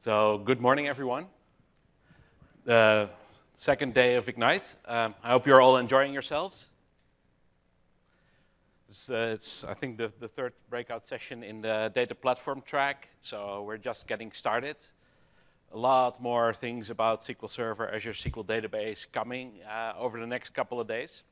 So good morning, everyone. The second day of Ignite. I hope you're all enjoying yourselves. It's I think, the third breakout session in the data platform track, so we're just getting started. A lot more things about SQL Server, Azure SQL Database coming over the next couple of days.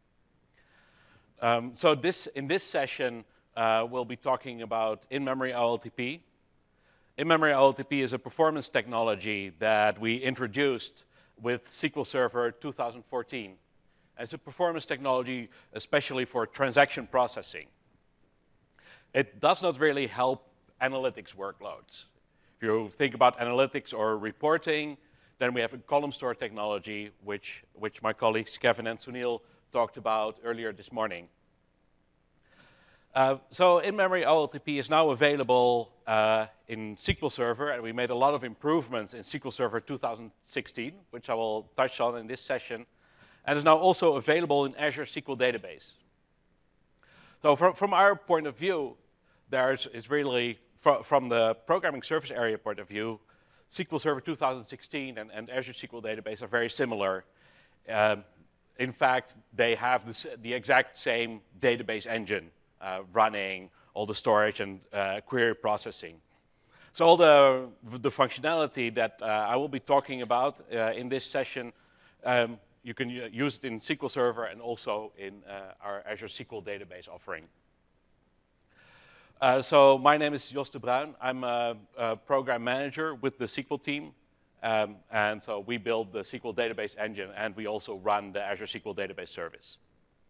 So in this session, we'll be talking about in-memory OLTP. In-memory OLTP is a performance technology that we introduced with SQL Server 2014. It's a performance technology especially for transaction processing. It does not really help analytics workloads. If you think about analytics or reporting, then we have a column store technology, which my colleagues Kevin and Sunil talked about earlier this morning. So in-memory OLTP is now available in SQL Server, and we made a lot of improvements in SQL Server 2016, which I will touch on in this session, and is now also available in Azure SQL Database. So from our point of view, is really, from the programming surface area point of view, SQL Server 2016 and Azure SQL Database are very similar. In fact, they have the exact same database engine running all the storage and query processing. So all the functionality that I will be talking about in this session, you can use it in SQL Server and also in our Azure SQL Database offering. So my name is Jos de Bruin. I'm a program manager with the SQL team. And so we build the SQL Database engine, and we also run the Azure SQL Database service.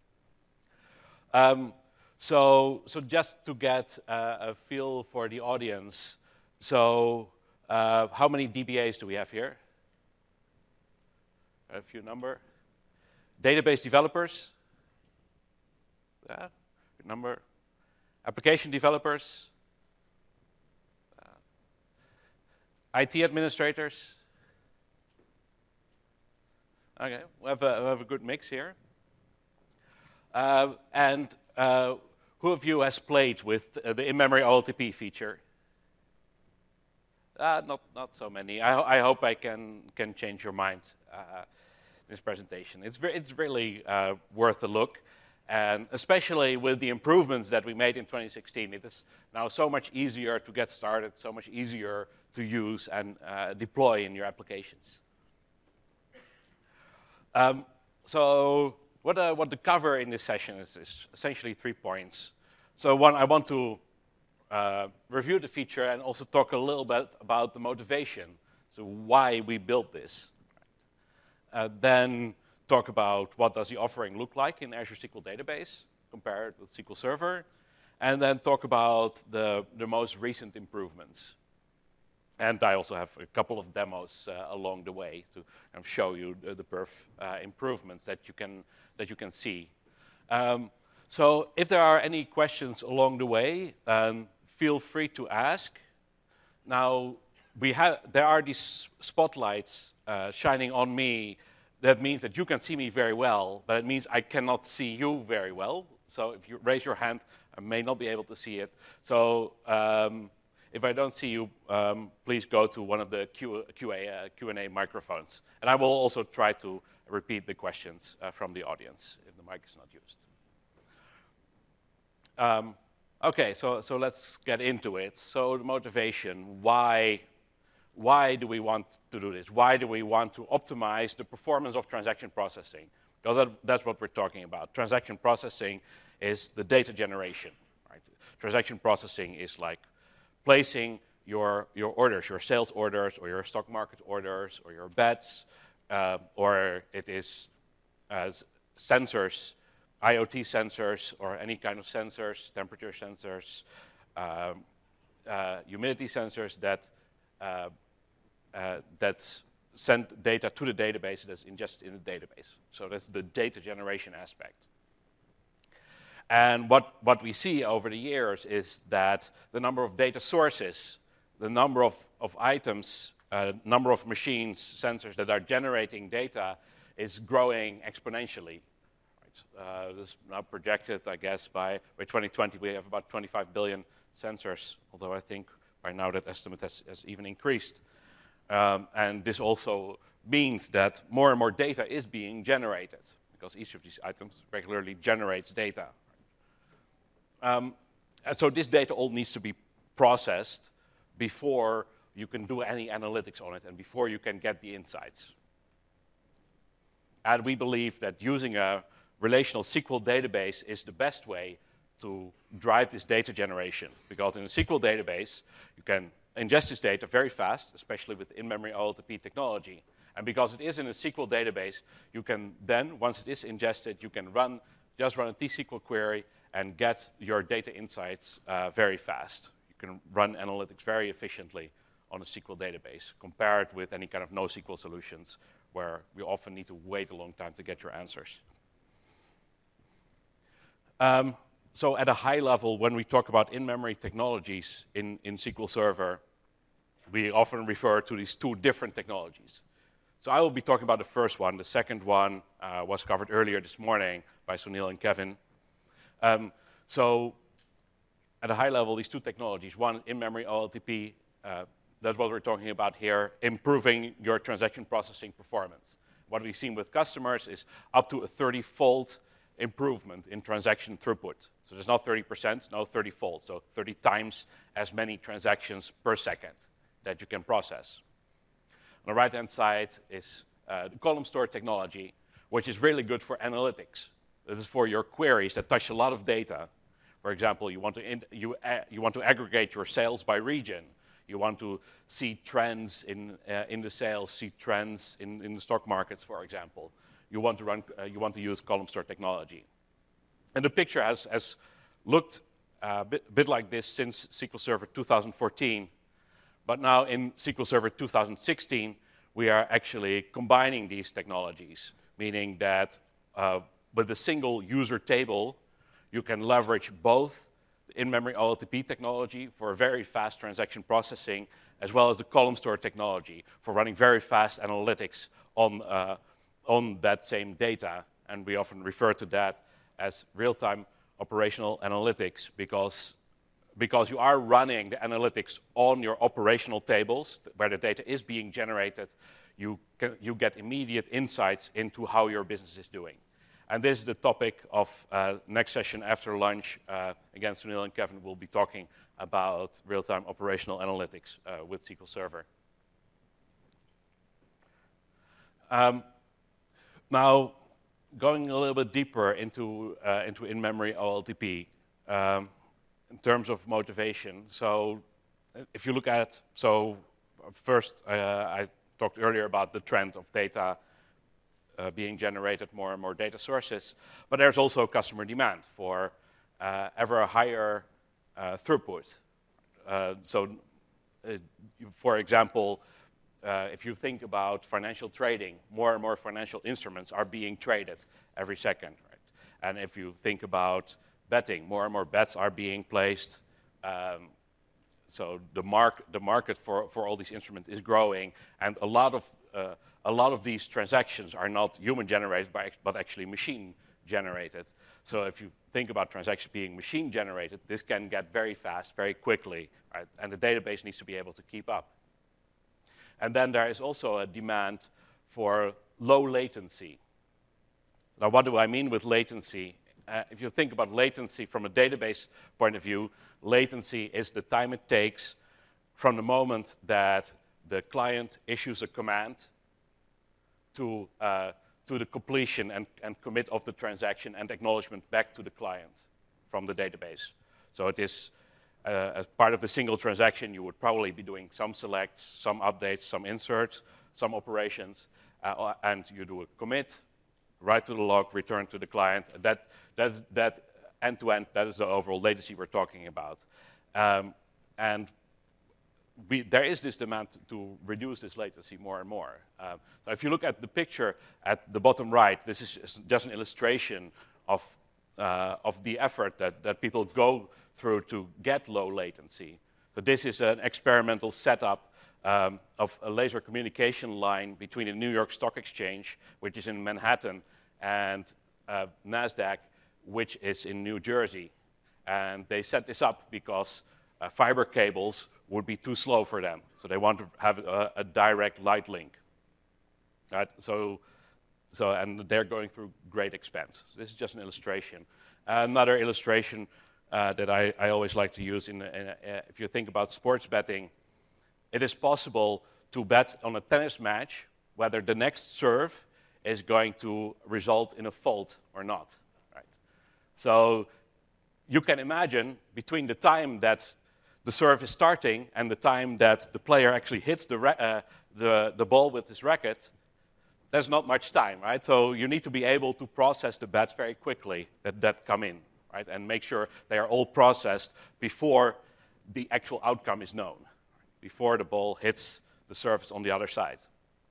So just to get a feel for the audience, so how many DBAs do we have here? A few number. Database developers? Yeah, good number. Application developers? IT administrators? Okay, we have a good mix here. Who of you has played with the in-memory OLTP feature? Not so many. I hope I can change your mind in this presentation. It's really worth a look, and especially with the improvements that we made in 2016, it is now so much easier to get started, so much easier to use and deploy in your applications. So what the cover in this session is essentially 3 points. So one, I want to review the feature and also talk a little bit about the motivation, so why we built this. Then talk about what does the offering look like in Azure SQL Database compared with SQL Server, and then talk about the most recent improvements. And I also have a couple of demos along the way to show you the improvements that you can see. So if there are any questions along the way, feel free to ask. Now, there are these spotlights shining on me. That means that you can see me very well, but it means I cannot see you very well. So if you raise your hand, I may not be able to see it. So if I don't see you, please go to one of the Q&A microphones. And I will also try to repeat the questions from the audience if the mic is not used. Okay, so let's get into it. So the motivation, why do we want to do this? Why do we want to optimize the performance of transaction processing? Because that's what we're talking about. Transaction processing is the data generation. Right? Transaction processing is like placing your orders, your sales orders, or your stock market orders, or your bets, or it is sensors, IoT sensors, or any kind of sensors, temperature sensors, humidity sensors that send data to the database that's ingested in the database. So that's the data generation aspect. And what we see over the years is that the number of data sources, the number of items, number of machines, sensors that are generating data is growing exponentially. This is now projected, I guess, by 2020 we have about 25 billion sensors, although I think Right now, that estimate has even increased. And this also means that more and more data is being generated, because each of these items regularly generates data. And so this data all needs to be processed before you can do any analytics on it and before you can get the insights. And we believe that using a relational SQL database is the best way to drive this data generation, because in a SQL database, you can ingest this data very fast, especially with in-memory OLTP technology. And because it is in a SQL database, you can then, once it is ingested, you can just run a T-SQL query and get your data insights very fast. You can run analytics very efficiently on a SQL database, compared with any kind of NoSQL solutions, where we often need to wait a long time to get your answers. So at a high level, when we talk about in-memory technologies in SQL Server, we often refer to these two different technologies. So I will be talking about the first one. The second one was covered earlier this morning by Sunil and Kevin. So at a high level, these two technologies, one, in-memory OLTP, that's what we're talking about here, improving your transaction processing performance. What we've seen with customers is up to a 30-fold improvement in transaction throughput. So there's not 30%, no, 30-fold, so 30 times as many transactions per second that you can process. On the right-hand side is the column store technology, which is really good for analytics. This is for your queries that touch a lot of data. For example, you want to aggregate your sales by region. You want to see trends in the sales, see trends in the stock markets, for example. You want to use column store technology. And the picture has looked a bit like this since SQL Server 2014. But now in SQL Server 2016, we are actually combining these technologies, meaning that with a single user table, you can leverage both in-memory OLTP technology for very fast transaction processing, as well as the column store technology for running very fast analytics on that same data. And we often refer to that as real-time operational analytics, because you are running the analytics on your operational tables where the data is being generated, you get immediate insights into how your business is doing. And this is the topic of next session after lunch. Again, Sunil and Kevin will be talking about real-time operational analytics with SQL Server. Now, going a little bit deeper into in-memory OLTP in terms of motivation. So if you look at, first I talked earlier about the trend of data being generated, more and more data sources, but there's also customer demand for ever higher throughput. For example, if you think about financial trading, more and more financial instruments are being traded every second, right? And if you think about betting, more and more bets are being placed. So the market for all these instruments is growing, and a lot of these transactions are not human-generated, but actually machine-generated. So if you think about transactions being machine-generated, this can get very fast, very quickly, right? And the database needs to be able to keep up. And then there is also a demand for low latency. Now, what do I mean with latency? If you think about latency from a database point of view, latency is the time it takes from the moment that the client issues a command to the completion and commit of the transaction and acknowledgement back to the client from the database. So it is, as part of the single transaction, you would probably be doing some selects, some updates, some inserts, some operations, and you do a commit, write to the log, return to the client. That end-to-end, that is the overall latency we're talking about. And there is this demand to reduce this latency more and more. So if you look at the picture at the bottom right, this is just an illustration of the effort that people go through to get low latency. So this is an experimental setup of a laser communication line between the New York Stock Exchange, which is in Manhattan, and NASDAQ, which is in New Jersey. And they set this up because fiber cables would be too slow for them. So they want to have a direct light link. Right? And they're going through great expense. This is just an illustration. Another illustration that I always like to use, if you think about sports betting, it is possible to bet on a tennis match whether the next serve is going to result in a fault or not. Right? So you can imagine between the time that the serve is starting and the time that the player actually hits the ball with his racket, there's not much time, right? So you need to be able to process the bets very quickly that come in, right? And make sure they are all processed before the actual outcome is known, before the ball hits the surface on the other side.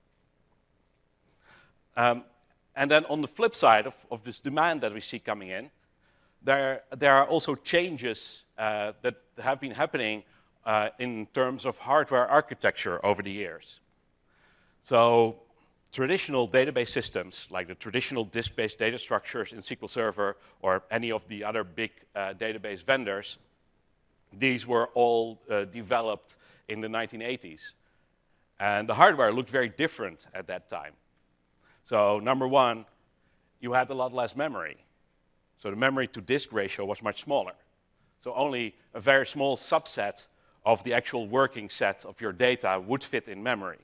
And then on the flip side of this demand that we see coming in, there are also changes that have been happening in terms of hardware architecture over the years. So traditional database systems, like the traditional disk-based data structures in SQL Server or any of the other big database vendors, these were all developed in the 1980s. And the hardware looked very different at that time. So number one, you had a lot less memory. So the memory to disk ratio was much smaller. So only a very small subset of the actual working set of your data would fit in memory.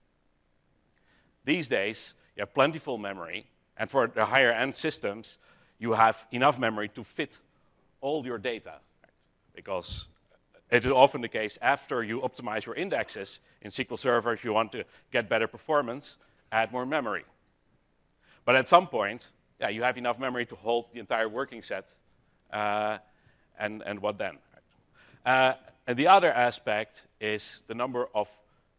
These days, you have plentiful memory, and for the higher end systems, you have enough memory to fit all your data. Because it is often the case after you optimize your indexes in SQL Server, if you want to get better performance, add more memory. But at some point, you have enough memory to hold the entire working set, and what then? And the other aspect is the number of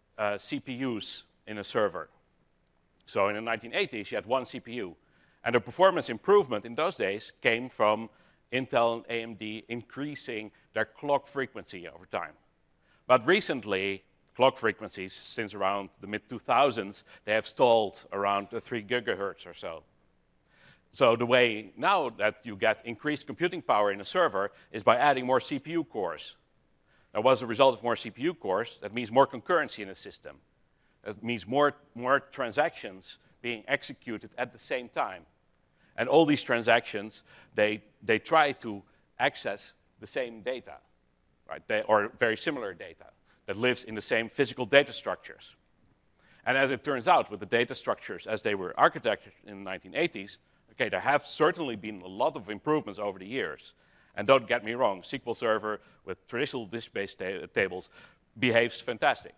CPUs in a server. So in the 1980s, you had one CPU, and the performance improvement in those days came from Intel and AMD increasing their clock frequency over time. But recently, clock frequencies, since around the mid-2000s, they have stalled around 3 gigahertz or so. So the way now that you get increased computing power in a server is by adding more CPU cores. Now, what's the result of more CPU cores? That means more concurrency in the system. That means more transactions being executed at the same time. And all these transactions, they try to access the same data, right? Or very similar data that lives in the same physical data structures. And as it turns out, with the data structures as they were architected in the 1980s, okay, there have certainly been a lot of improvements over the years. And don't get me wrong, SQL Server with traditional disk-based tables behaves fantastic.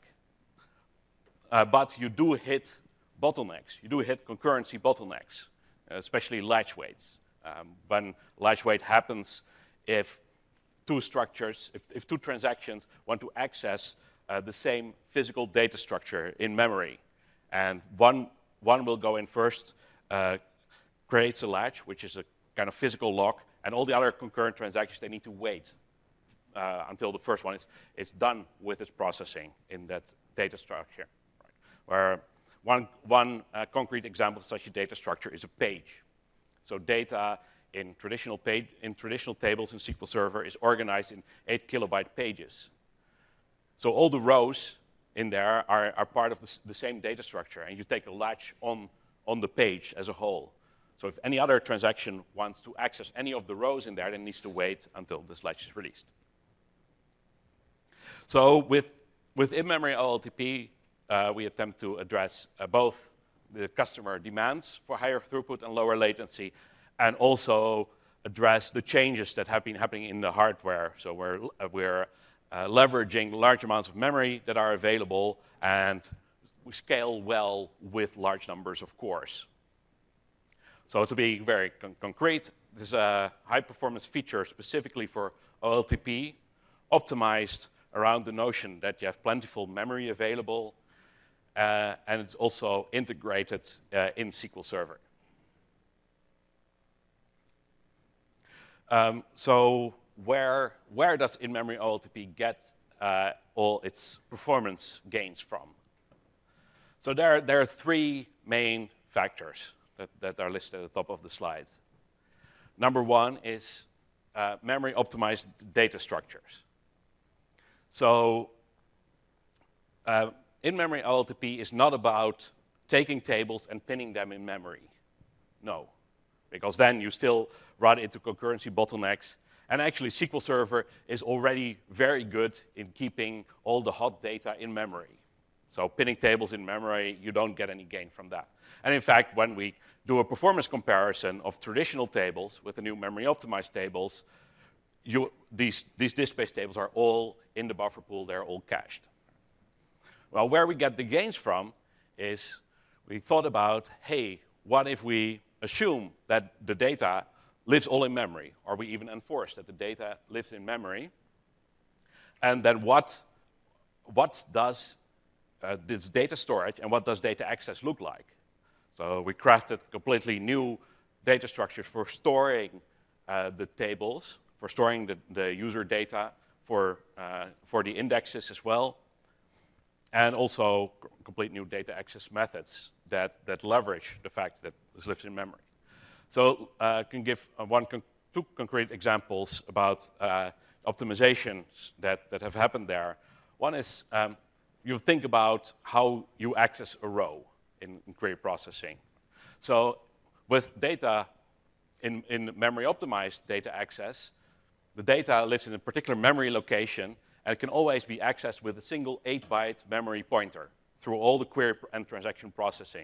But you do hit bottlenecks. You do hit concurrency bottlenecks, especially latch weights. When latch weight happens, if two structures, if two transactions want to access the same physical data structure in memory, and one will go in first, creates a latch, which is a kind of physical lock, and all the other concurrent transactions, they need to wait until the first one is done with its processing in that data structure. Right? Where one concrete example of such a data structure is a page. So data in traditional tables in SQL Server is organized in 8 kilobyte pages. So all the rows in there are part of the same data structure, and you take a latch on the page as a whole. So if any other transaction wants to access any of the rows in there, then it needs to wait until this latch is released. So with in-memory OLTP, we attempt to address both the customer demands for higher throughput and lower latency, and also address the changes that have been happening in the hardware. So we're leveraging large amounts of memory that are available, and we scale well with large numbers of cores. So to be very concrete, this is a high-performance feature specifically for OLTP, optimized around the notion that you have plentiful memory available, and it's also integrated in SQL Server. So where does in-memory OLTP get all its performance gains from? So there are three main factors that are listed at the top of the slide. Number one is memory-optimized data structures. So in-memory OLTP is not about taking tables and pinning them in memory. No, because then you still run into concurrency bottlenecks. And actually, SQL Server is already very good in keeping all the hot data in memory. So pinning tables in memory, you don't get any gain from that. And in fact, when we do a performance comparison of traditional tables with the new memory-optimized tables, these disk-based tables are all in the buffer pool. They're all cached. Well, where we get the gains from is we thought about, hey, what if we assume that the data lives all in memory, or we even enforce that the data lives in memory, and then what does this data storage and what does data access look like? So we crafted completely new data structures for storing the tables, for storing the user data, for the indexes as well, and also complete new data access methods that leverage the fact that this lives in memory. So I can give two concrete examples about optimizations that have happened there. One is you think about how you access a row in query processing. So with data in memory-optimized data access, the data lives in a particular memory location, and it can always be accessed with a single 8-byte memory pointer through all the query and transaction processing.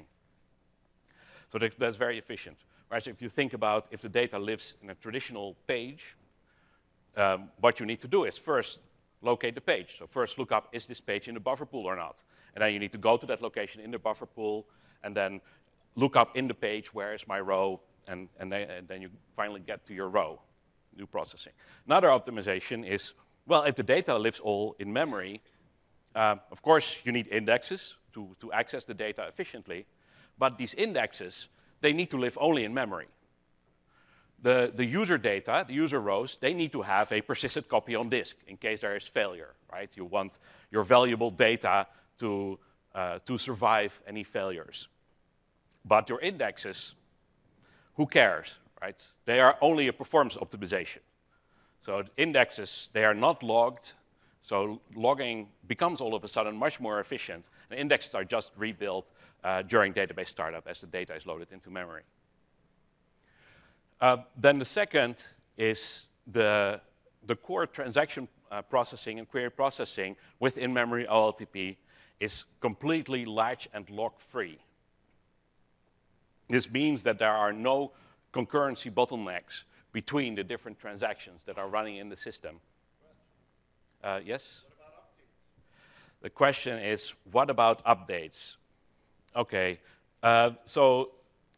So that's very efficient. Whereas if you think about if the data lives in a traditional page, what you need to do is first locate the page. So first look up, is this page in the buffer pool or not? And then you need to go to that location in the buffer pool, and then look up in the page, where is my row, and then you finally get to your row, new processing. Another optimization is, well, if the data lives all in memory, of course you need indexes to access the data efficiently, but these indexes, they need to live only in memory. The user data, the user rows, they need to have a persistent copy on disk in case there is failure, right? You want your valuable data to survive any failures. But your indexes, who cares, right? They are only a performance optimization. So the indexes, they are not logged, so logging becomes all of a sudden much more efficient. And indexes are just rebuilt during database startup as the data is loaded into memory. Then the second is the core transaction processing and query processing with in-memory OLTP is completely latch and lock free. This means that there are no concurrency bottlenecks between the different transactions that are running in the system. Yes? What about updates? The question is, what about updates? Okay, so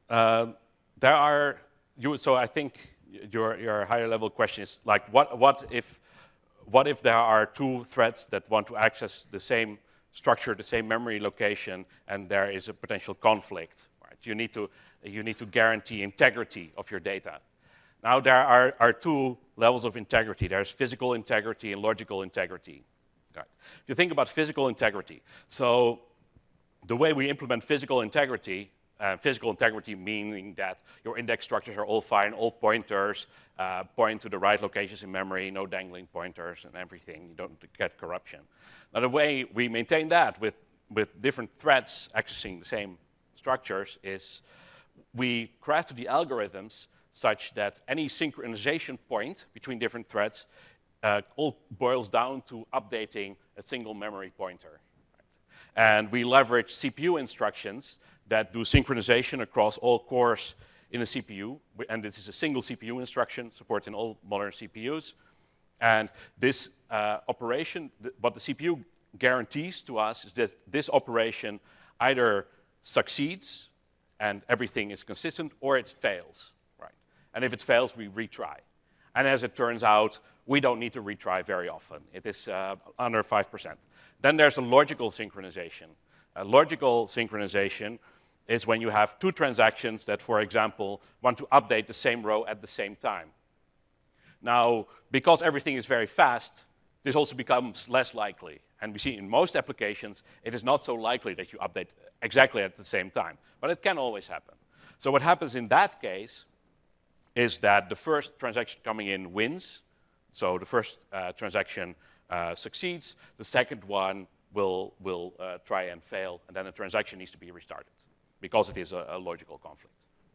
I think your higher level question is like, what if there are two threads that want to access the same structure, the same memory location, and there is a potential conflict? Right? You need to guarantee integrity of your data. Now there are two levels of integrity. There's physical integrity and logical integrity. Right. If you think about physical integrity, so the way we implement physical integrity meaning that your index structures are all fine, all pointers point to the right locations in memory, no dangling pointers and everything. You don't get corruption. Now the way we maintain that with different threads accessing the same structures is we crafted the algorithms such that any synchronization point between different threads all boils down to updating a single memory pointer. And we leverage CPU instructions that do synchronization across all cores in a CPU. And this is a single CPU instruction supporting all modern CPUs. And this operation, what the CPU guarantees to us is that this operation either succeeds and everything is consistent, or it fails. Right? And if it fails, we retry. And as it turns out, we don't need to retry very often. It is under 5%. Then there's a logical synchronization. A logical synchronization is when you have two transactions that, for example, want to update the same row at the same time. Now, because everything is very fast, this also becomes less likely. And we see in most applications, it is not so likely that you update exactly at the same time. But it can always happen. So what happens in that case is that the first transaction coming in wins. So the first transaction succeeds. The second one will try and fail, and then the transaction needs to be restarted because it is a logical conflict.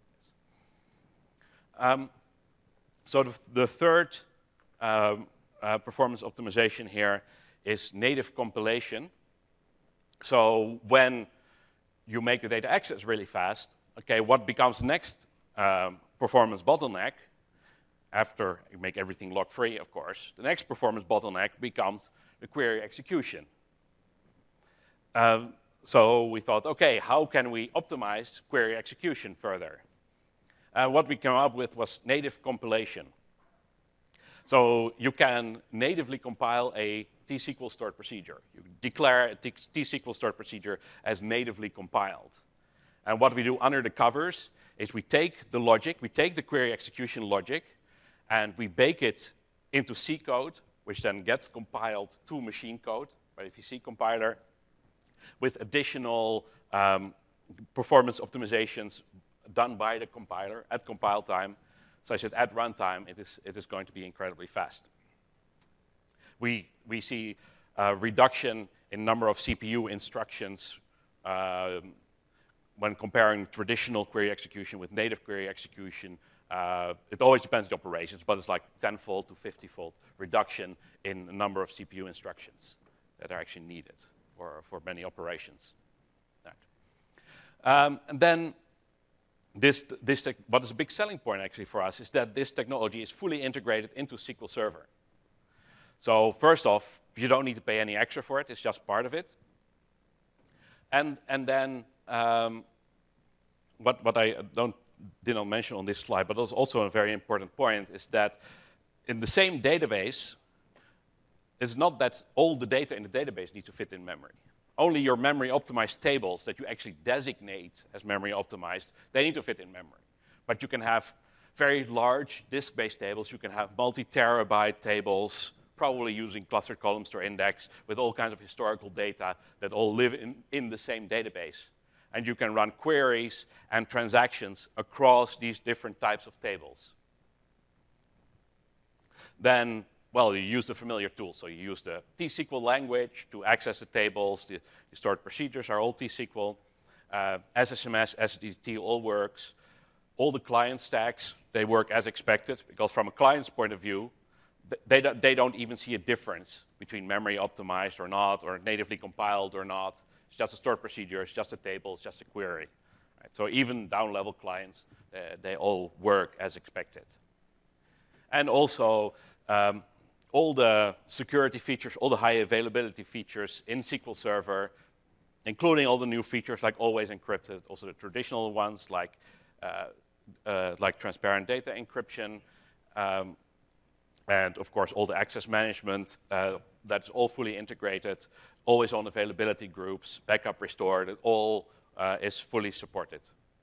So the third performance optimization here is native compilation. So when you make the data access really fast, okay, what becomes the next performance bottleneck, after you make everything log-free, of course, the next performance bottleneck becomes the query execution. So we thought, okay, how can we optimize query execution further? What we came up with was native compilation. So you can natively compile a T-SQL stored procedure. You declare a T-SQL stored procedure as natively compiled. And what we do under the covers is we take the logic, we take the query execution logic, and we bake it into C code, which then gets compiled to machine code by the VC compiler, with additional performance optimizations done by the compiler at compile time, such that at runtime it is going to be incredibly fast. We see a reduction in number of CPU instructions when comparing traditional query execution with native query execution. It always depends on the operations, but it's like 10-fold to 50-fold reduction in the number of CPU instructions that are actually needed for many operations. Right. And then what is a big selling point actually for us is that this technology is fully integrated into SQL Server. So first off, you don't need to pay any extra for it. It's just part of it. And then what I did not mention on this slide, but was also a very important point, is that in the same database, it's not that all the data in the database needs to fit in memory. Only your memory optimized tables that you actually designate as memory optimized, they need to fit in memory. But you can have very large disk-based tables. You can have multi-terabyte tables, probably using clustered column store index with all kinds of historical data that all live in the same database. And you can run queries and transactions across these different types of tables. Then, well, you use the familiar tools. So you use the T-SQL language to access the tables. The stored procedures are all T-SQL. SSMS, SSDT all works. All the client stacks, they work as expected, because from a client's point of view, they don't even see a difference between memory optimized or not, or natively compiled or not. It's just a stored procedure, it's just a table, it's just a query. Right? So even down-level clients, they all work as expected. And also, all the security features, all the high availability features in SQL Server, including all the new features like always encrypted, also the traditional ones like transparent data encryption, and of course all the access management, that's all fully integrated, always on availability groups, backup restored, it all is fully supported.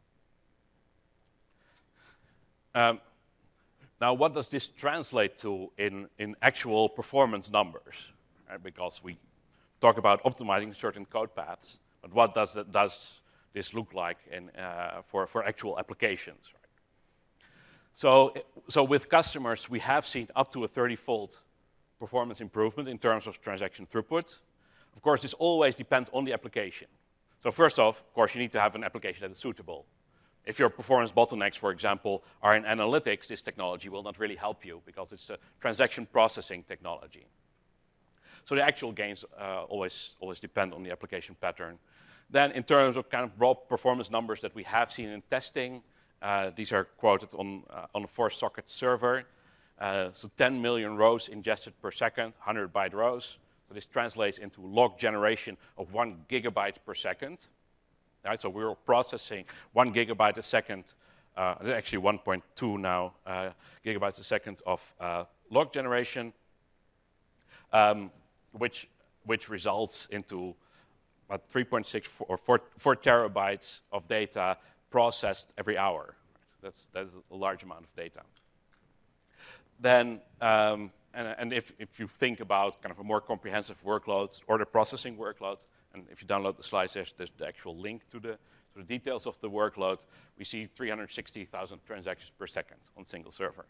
Now, what does this translate to in actual performance numbers? Right? Because we talk about optimizing certain code paths, but what does this look like for actual applications? Right? So with customers, we have seen up to a 30-fold performance improvement in terms of transaction throughput. Of course, this always depends on the application. So first off, of course, you need to have an application that is suitable. If your performance bottlenecks, for example, are in analytics, this technology will not really help you because it's a transaction processing technology. So the actual gains always depend on the application pattern. Then in terms of kind of raw performance numbers that we have seen in testing, these are quoted on a 4-socket server. So 10 million rows ingested per second, 100-byte rows. So this translates into log generation of 1 gigabyte per second. Right, so we're processing 1 gigabyte a second, actually 1.2 now, gigabytes a second of log generation, which results into about 3.6 or 4 terabytes of data processed every hour. That's a large amount of data. Then, and if you think about kind of a more comprehensive workloads, order processing workloads, and if you download the slides, there's the actual link to the details of the workload. We see 360,000 transactions per second on single server.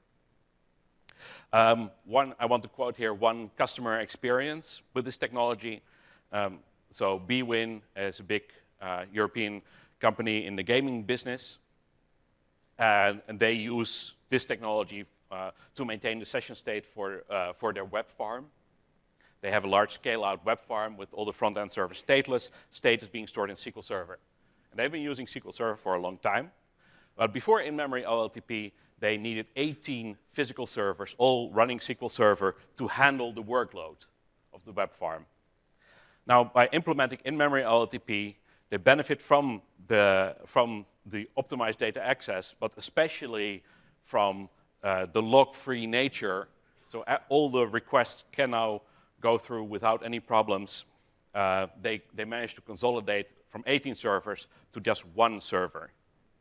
I want to quote here one customer experience with this technology. So bwin is a big European company in the gaming business, and they use this technology to maintain the session state for their web farm. They have a large scale-out web farm with all the front-end servers stateless, state is being stored in SQL Server. And they've been using SQL Server for a long time. But before in-memory OLTP, they needed 18 physical servers, all running SQL Server, to handle the workload of the web farm. Now, by implementing in-memory OLTP, they benefit from the optimized data access, but especially from the log-free nature. So all the requests can now go through without any problems. They managed to consolidate from 18 servers to just one server.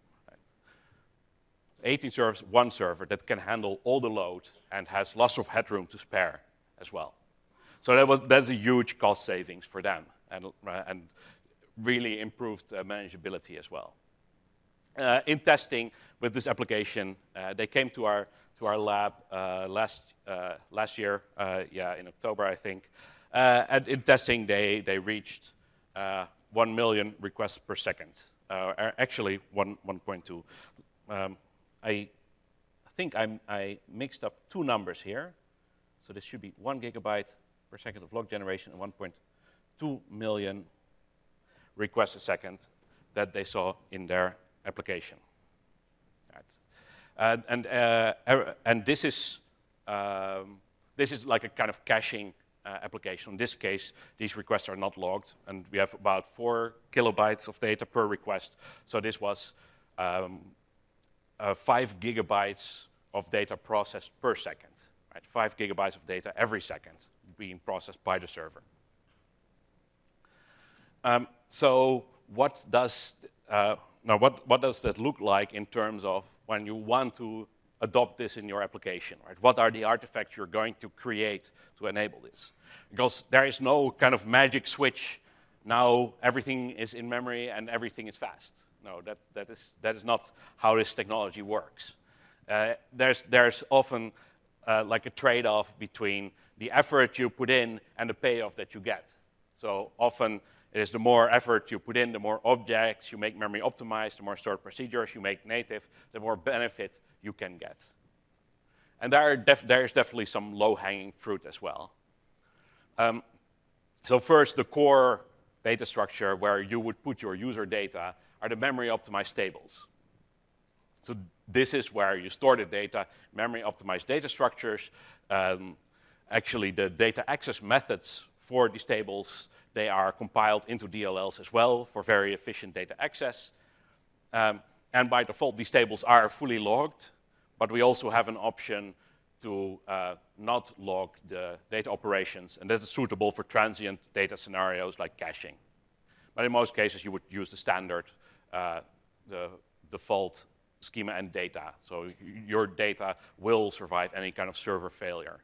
18 servers, one server that can handle all the load and has lots of headroom to spare as well. So that's a huge cost savings for them and really improved manageability as well. In testing with this application, they came to our lab last year, in October, I think. And in testing, they reached 1 million requests per second. Actually, 1.2. I think I mixed up two numbers here. So this should be 1 gigabyte per second of log generation and 1.2 million requests a second that they saw in their application. Right. And this is like a kind of caching application. In this case, these requests are not logged, and we have about 4 kilobytes of data per request. So this was 5 gigabytes of data processed per second. Right? 5 gigabytes of data every second being processed by the server. So what does that look like in terms of when you want to adopt this in your application? Right? What are the artifacts you're going to create to enable this? Because there is no kind of magic switch. Now everything is in memory and everything is fast. No, that is not how this technology works. There's often like a trade-off between the effort you put in and the payoff that you get. So often it is the more effort you put in, the more objects you make memory optimized, the more stored procedures you make native, the more benefit you can get. And there's definitely some low-hanging fruit as well. So first, the core data structure where you would put your user data are the memory-optimized tables. So this is where you store the data, memory-optimized data structures. Actually, the data access methods for these tables, they are compiled into DLLs as well for very efficient data access. And by default, these tables are fully logged, but we also have an option to not log the data operations, and that is suitable for transient data scenarios like caching. But in most cases, you would use the standard, the default schema and data. So your data will survive any kind of server failure.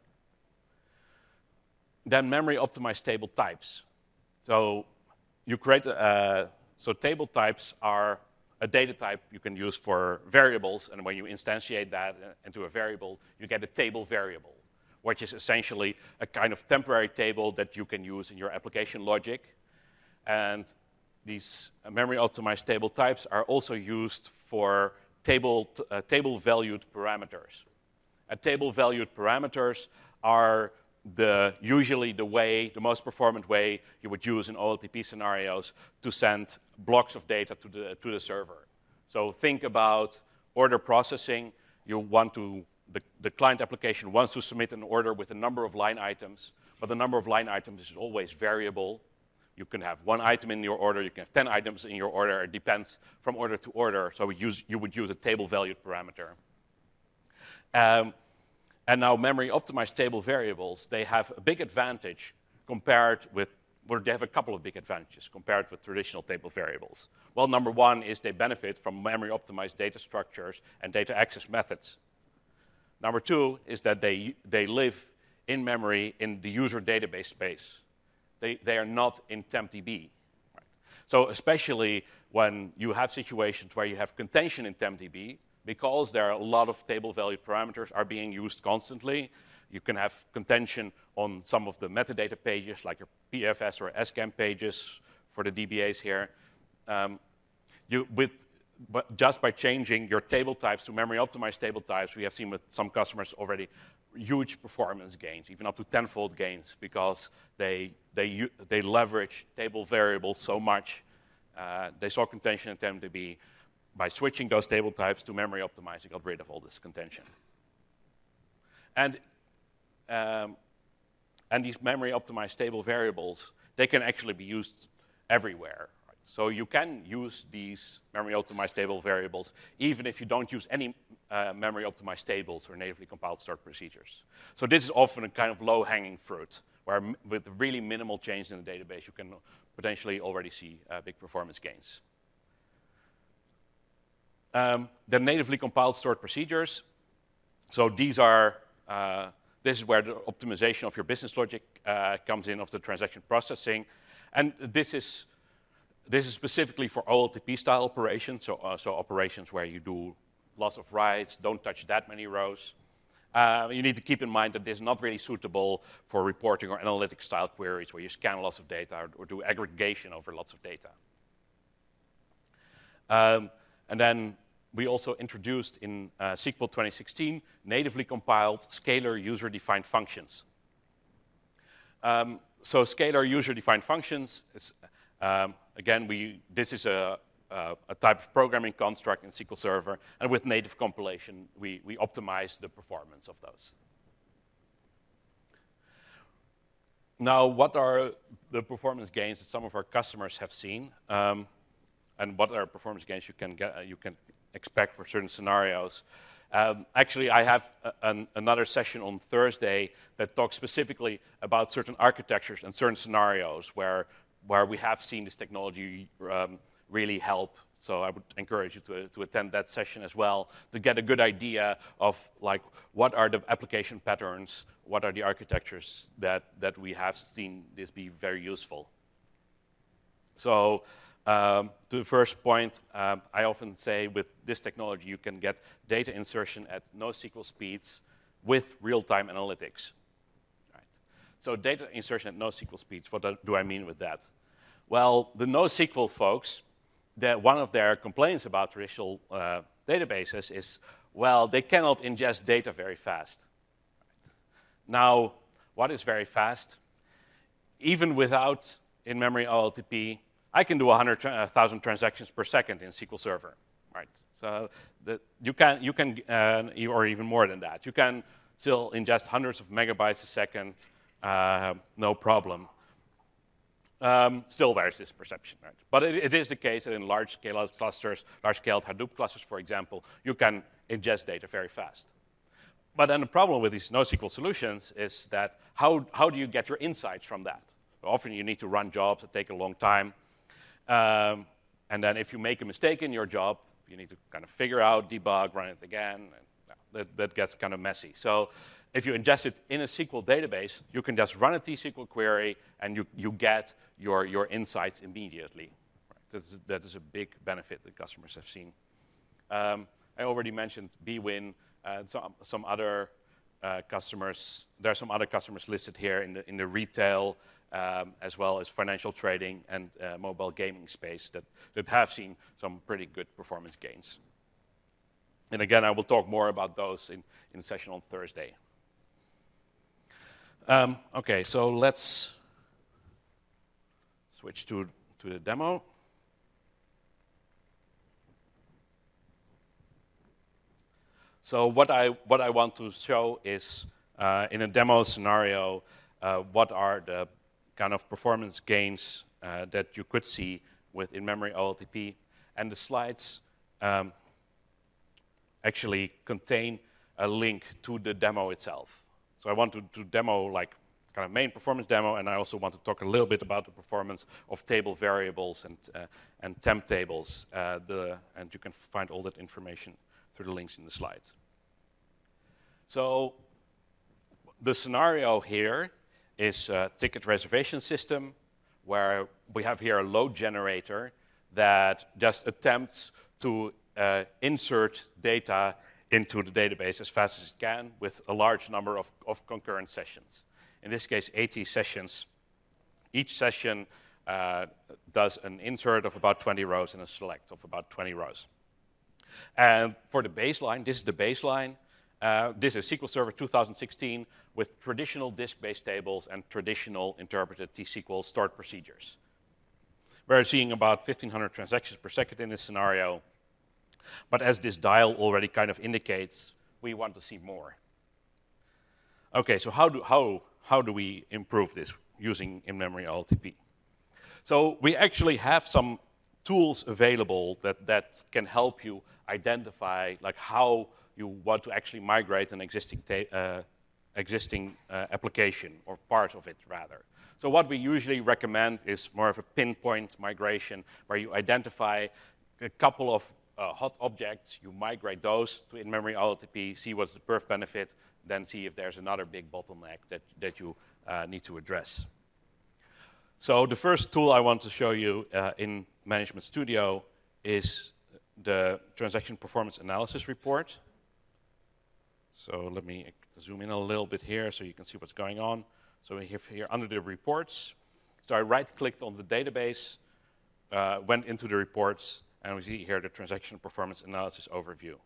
Then memory-optimized table types. So you create, so table types are a data type you can use for variables, and when you instantiate that into a variable, you get a table variable, which is essentially a kind of temporary table that you can use in your application logic. And these memory-optimized table types are also used for table-valued parameters. And table-valued parameters are usually the most performant way you would use in OLTP scenarios to send blocks of data to the server. So think about order processing. The client application wants to submit an order with a number of line items, but the number of line items is always variable. You can have 1 item in your order, you can have 10 items in your order. It depends from order to order, so you would use a table-valued parameter. And now memory-optimized table variables, they have a big advantage compared with, well, they have a couple of big advantages compared with traditional table variables. Well, number one is they benefit from memory-optimized data structures and data access methods. Number two is that they live in memory in the user database space. They are not in TempDB. Right? So especially when you have situations where you have contention in TempDB, because there are a lot of table-valued parameters are being used constantly, You can have contention on some of the metadata pages, like your PFS or SCAM pages for the DBAs here. But just by changing your table types to memory-optimized table types, we have seen with some customers already huge performance gains, even up to 10-fold gains, because they leverage table variables so much. They saw contention in TempDB. By switching those table types to memory-optimized, you got rid of all this contention. And these memory-optimized table variables, they can actually be used everywhere. Right? So you can use these memory-optimized table variables even if you don't use any memory-optimized tables or natively compiled stored procedures. So this is often a kind of low-hanging fruit, where with really minimal change in the database, you can potentially already see big performance gains. The natively compiled stored procedures. So these are, this is where the optimization of your business logic comes in, of the transaction processing. And this is specifically for OLTP-style operations, so operations where you do lots of writes, don't touch that many rows. You need to keep in mind that this is not really suitable for reporting or analytics-style queries where you scan lots of data or do aggregation over lots of data. And then we also introduced in SQL 2016 natively compiled scalar user-defined functions. So scalar user-defined functions, again, this is a type of programming construct in SQL Server, and with native compilation, we optimize the performance of those. Now, what are the performance gains that some of our customers have seen, and what are performance gains you can expect for certain scenarios? Actually, I have another session on Thursday that talks specifically about certain architectures and certain scenarios where we have seen this technology really help. So I would encourage you to attend that session as well to get a good idea of like what are the application patterns, what are the architectures that we have seen this be very useful. So to the first point, I often say with this technology you can get data insertion at NoSQL speeds with real-time analytics. Right. So data insertion at NoSQL speeds, what do I mean with that? Well, the NoSQL folks, one of their complaints about traditional databases is, well, they cannot ingest data very fast. Now, what is very fast? Even without in-memory OLTP, I can do 100,000 transactions per second in SQL Server, right? So you can, or even more than that. You can still ingest hundreds of megabytes a second, no problem. Still there's this perception, right? But it is the case that in large-scale clusters, large-scale Hadoop clusters, for example, you can ingest data very fast. But then the problem with these NoSQL solutions is that how do you get your insights from that? Often you need to run jobs that take a long time. And then if you make a mistake in your job, you need to kind of figure out, debug, run it again. And that gets kind of messy. So if you ingest it in a SQL database, you can just run a T-SQL query, and you get your insights immediately. Right? That is a big benefit that customers have seen. I already mentioned bwin. Some other customers. There are some other customers listed here in the retail, as well as financial trading and mobile gaming space that have seen some pretty good performance gains. And again, I will talk more about those in the session on Thursday. Okay, so let's switch to the demo. So what I want to show is, in a demo scenario, what are the kind of performance gains that you could see with in-memory OLTP. And the slides actually contain a link to the demo itself. So I want to demo like kind of main performance demo, and I also want to talk a little bit about the performance of table variables and temp tables. And you can find all that information through the links in the slides. So the scenario here is a ticket reservation system where we have here a load generator that just attempts to insert data into the database as fast as it can with a large number of concurrent sessions. In this case, 80 sessions. Each session does an insert of about 20 rows and a select of about 20 rows. And for the baseline, this is the baseline. This is SQL Server 2016 with traditional disk-based tables and traditional interpreted T-SQL stored procedures. We're seeing about 1,500 transactions per second in this scenario. But as this dial already kind of indicates, we want to see more. Okay, so how do we improve this using in-memory OLTP? So we actually have some tools available that can help you identify like how you want to actually migrate an existing application, or part of it rather. So what we usually recommend is more of a pinpoint migration, where you identify a couple of hot objects, you migrate those to in-memory OLTP, see what's the perf benefit, then see if there's another big bottleneck that you need to address. So the first tool I want to show you in Management Studio is the Transaction Performance Analysis report. So let me zoom in a little bit here so you can see what's going on. So we have here under the reports. So I right-clicked on the database, went into the reports, and we see here the Transaction Performance Analysis overview.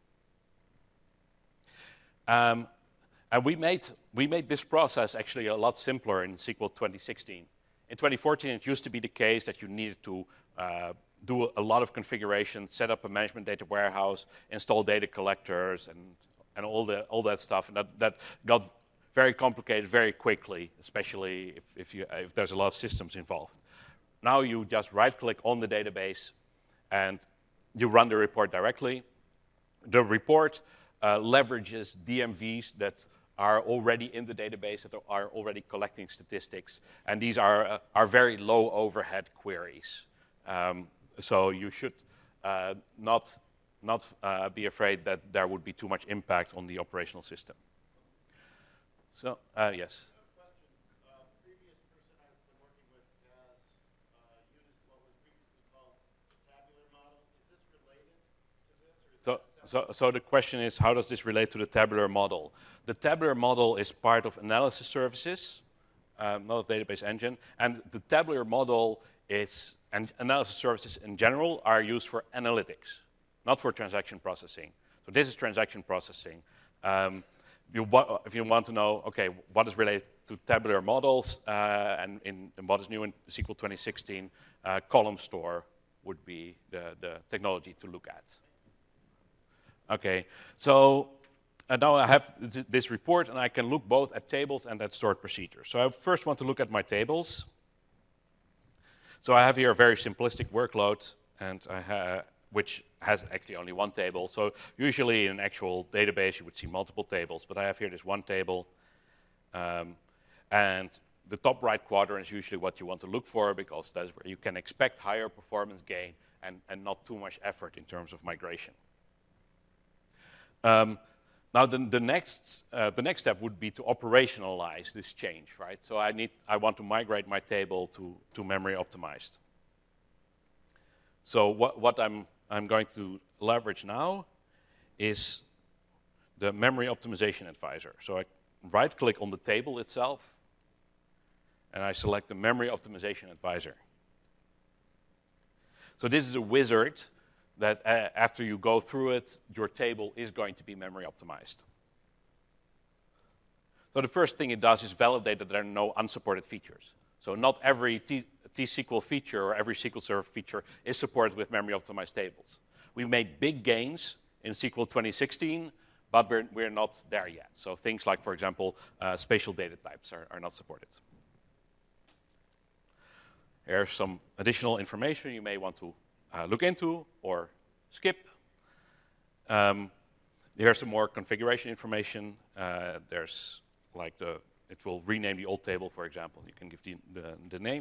And we made this process actually a lot simpler in SQL 2016. In 2014, it used to be the case that you needed to do a lot of configuration, set up a management data warehouse, install data collectors, and all that stuff. And that got very complicated very quickly, especially if there's a lot of systems involved. Now you just right-click on the database, and you run the report directly. The report leverages DMVs that are already in the database, that are already collecting statistics, and these are very low overhead queries. So you should not be afraid that there would be too much impact on the operational system. So, yes? Previous person I've been working with has used what was previously called the tabular model. Is this related to this? So the question is, how does this relate to the tabular model? The tabular model is part of analysis services, not a database engine. And the tabular model is, and analysis services in general, are used for analytics, not for transaction processing. So this is transaction processing. If you want to know, okay, what is related to tabular models and what is new in SQL 2016, column store would be the technology to look at. Okay, so now I have this report, and I can look both at tables and at stored procedures. So I first want to look at my tables. So I have here a very simplistic workload, and which has actually only one table. So usually in an actual database, you would see multiple tables, but I have here this one table. And the top right quadrant is usually what you want to look for, because that's where you can expect higher performance gain and not too much effort in terms of migration. Now the next step would be to operationalize this change, right? So I want to migrate my table to memory optimized. So what I'm going to leverage now is the Memory Optimization Advisor. So I right-click on the table itself, and I select the Memory Optimization Advisor. So this is a wizard that after you go through it, your table is going to be memory optimized. So the first thing it does is validate that there are no unsupported features. So not every T-SQL feature or every SQL Server feature is supported with memory optimized tables. We made big gains in SQL 2016, but we're not there yet. So things like, for example, spatial data types are not supported. Here's some additional information you may want to look into or skip. Here's some more configuration information. There's like it will rename the old table, for example. You can give the name.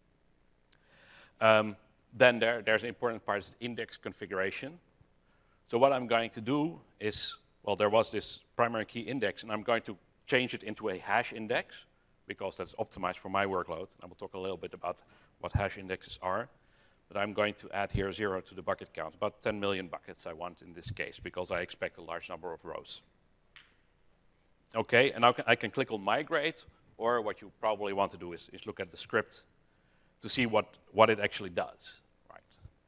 Then there's an important part, is index configuration. So what I'm going to do is, well, there was this primary key index, and I'm going to change it into a hash index, because that's optimized for my workload. I will talk a little bit about what hash indexes are. but I'm going to add here 0 to the bucket count. About 10 million buckets I want in this case, because I expect a large number of rows. Okay, and now I can click on migrate, or what you probably want to do is look at the script to see what it actually does. Right.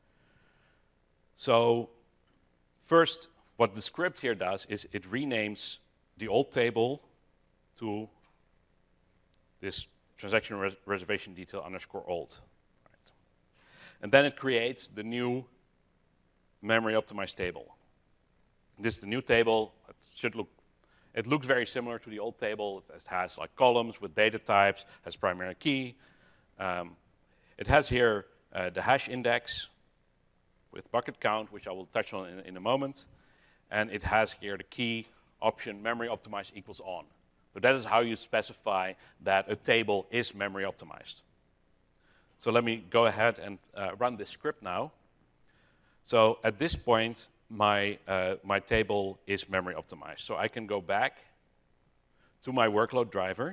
So first, what the script here does is it renames the old table to this transaction reservation detail underscore old. Right. And then it creates the new memory optimized table. This is the new table. It looks very similar to the old table. It has like columns with data types, has primary key. It has here the hash index with bucket count, which I will touch on in a moment. And it has here the key option memory optimized equals on. So that is how you specify that a table is memory optimized. So let me go ahead and run this script now. So at this point, my table is memory optimized. So I can go back to my workload driver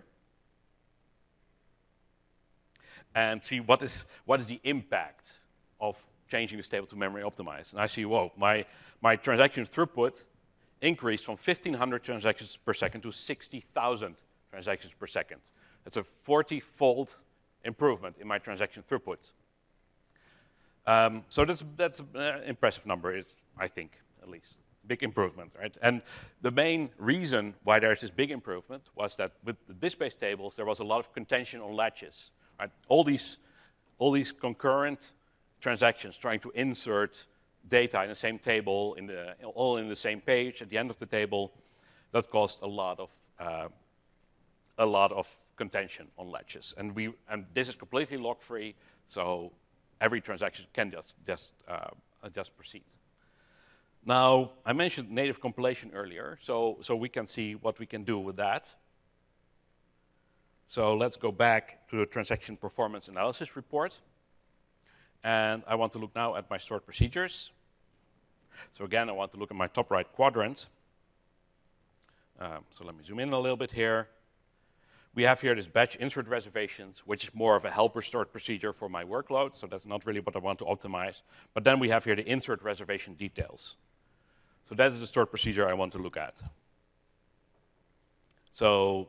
and see what is the impact of changing this table to memory optimized. And I see, whoa, my transaction throughput increased from 1,500 transactions per second to 60,000 transactions per second. That's a 40-fold improvement in my transaction throughput. So that's an impressive number, I think, at least. Big improvement, right? And the main reason why there's this big improvement was that with the disk-based tables, there was a lot of contention on latches. Right? All these concurrent transactions trying to insert data in the same table, all in the same page at the end of the table, that caused a lot of contention on latches. And this is completely log-free, so every transaction can just proceed. Now, I mentioned native compilation earlier, so we can see what we can do with that. So let's go back to the transaction performance analysis report. And I want to look now at my stored procedures. So again, I want to look at my top right quadrant. So let me zoom in a little bit here. We have here this batch insert reservations, which is more of a helper stored procedure for my workload, so that's not really what I want to optimize. But then we have here the insert reservation details. So that is the stored procedure I want to look at. So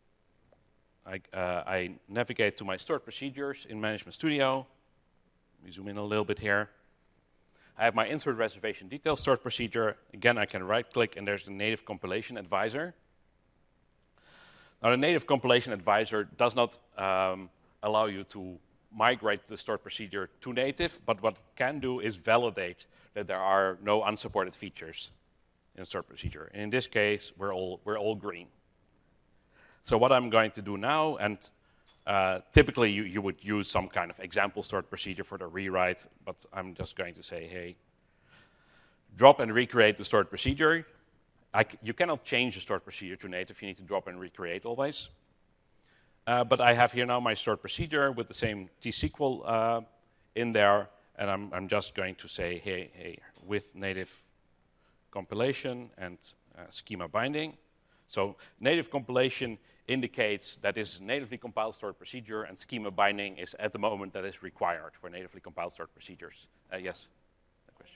I navigate to my stored procedures in Management Studio. Let me zoom in a little bit here. I have my insert reservation details stored procedure. Again, I can right-click, and there's the native compilation advisor. Now, the native compilation advisor does not allow you to migrate the stored procedure to native, but what it can do is validate that there are no unsupported features in the stored procedure. And in this case, we're all green. So what I'm going to do now, and typically you would use some kind of example stored procedure for the rewrite, but I'm just going to say, hey, drop and recreate the stored procedure. You cannot change the stored procedure to native. You need to drop and recreate always. But I have here now my stored procedure with the same T-SQL in there, and I'm just going to say, hey, with native compilation and schema binding. So native compilation indicates that this is natively compiled stored procedure, and schema binding is at the moment that is required for natively compiled stored procedures. Yes? A question.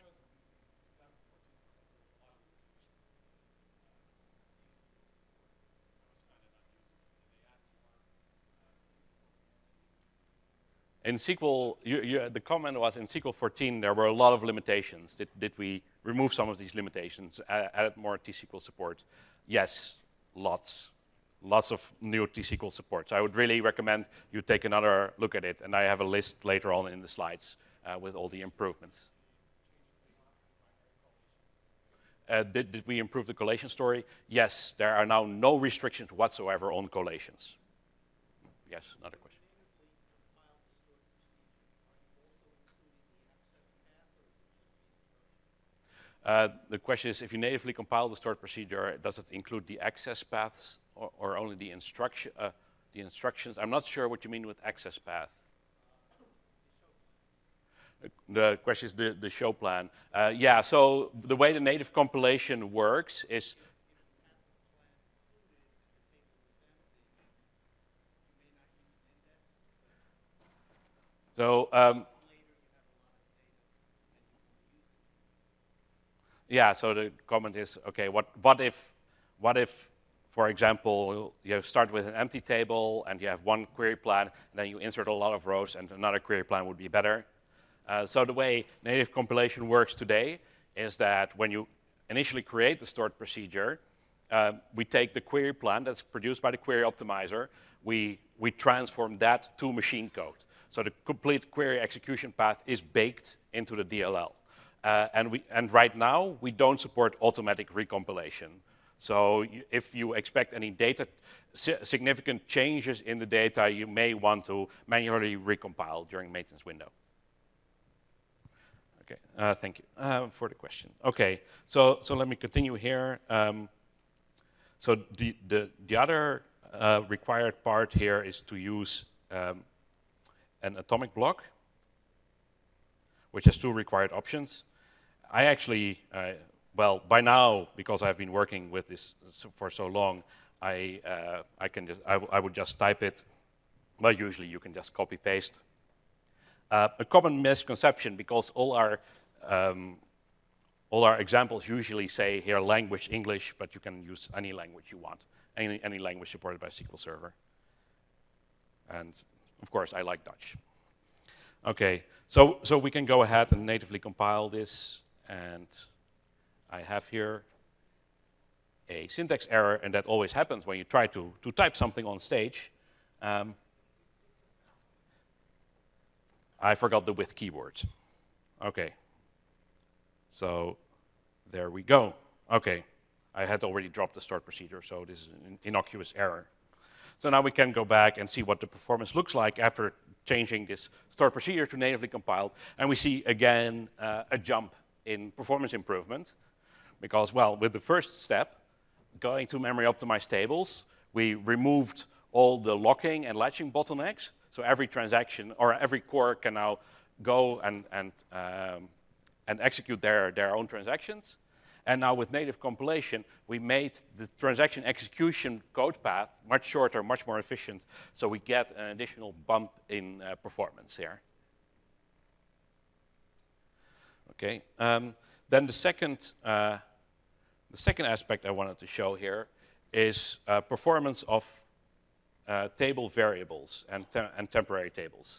In SQL, the comment was in SQL 14, there were a lot of limitations. Did we remove some of these limitations, added more T-SQL support? Yes, lots of new T-SQL support. So I would really recommend you take another look at it, and I have a list later on in the slides with all the improvements. Did we improve the collation story? Yes, there are now no restrictions whatsoever on collations. Yes, another question. The question is, if you natively compile the stored procedure, does it include the access paths or only the instructions? I'm not sure what you mean with access path. The question is the show plan. Yeah, so the way the native compilation works is... So Yeah, so the comment is, okay, what if, for example, you start with an empty table and you have one query plan, and then you insert a lot of rows and another query plan would be better. So the way native compilation works today is that when you initially create the stored procedure, we take the query plan that's produced by the query optimizer, we transform that to machine code. So the complete query execution path is baked into the DLL. And right now, we don't support automatic recompilation. So if you expect any significant changes in the data, you may want to manually recompile during maintenance window. Okay, thank you for the question. Okay, so let me continue here. So the other required part here is to use an atomic block, which has two required options. I actually, well, by now, because I've been working with this for so long, I would just type it. Well, usually you can just copy paste. A common misconception, because all our examples usually say here language English, but you can use any language you want, any language supported by SQL Server. And of course, I like Dutch. Okay, so we can go ahead and natively compile this, and I have here a syntax error, and that always happens when you try to type something on stage. I forgot the with keywords. Okay, so there we go. Okay, I had already dropped the stored procedure, so this is an innocuous error. So now we can go back and see what the performance looks like after changing this stored procedure to natively compiled. And we see, again, a jump in performance improvement. Because, well, with the first step, going to memory-optimized tables, we removed all the locking and latching bottlenecks. So every transaction, or every core can now go and execute their own transactions. And now with native compilation, we made the transaction execution code path much shorter, much more efficient, so we get an additional bump in performance here. Okay. Then the second aspect I wanted to show here is performance of table variables and temporary tables.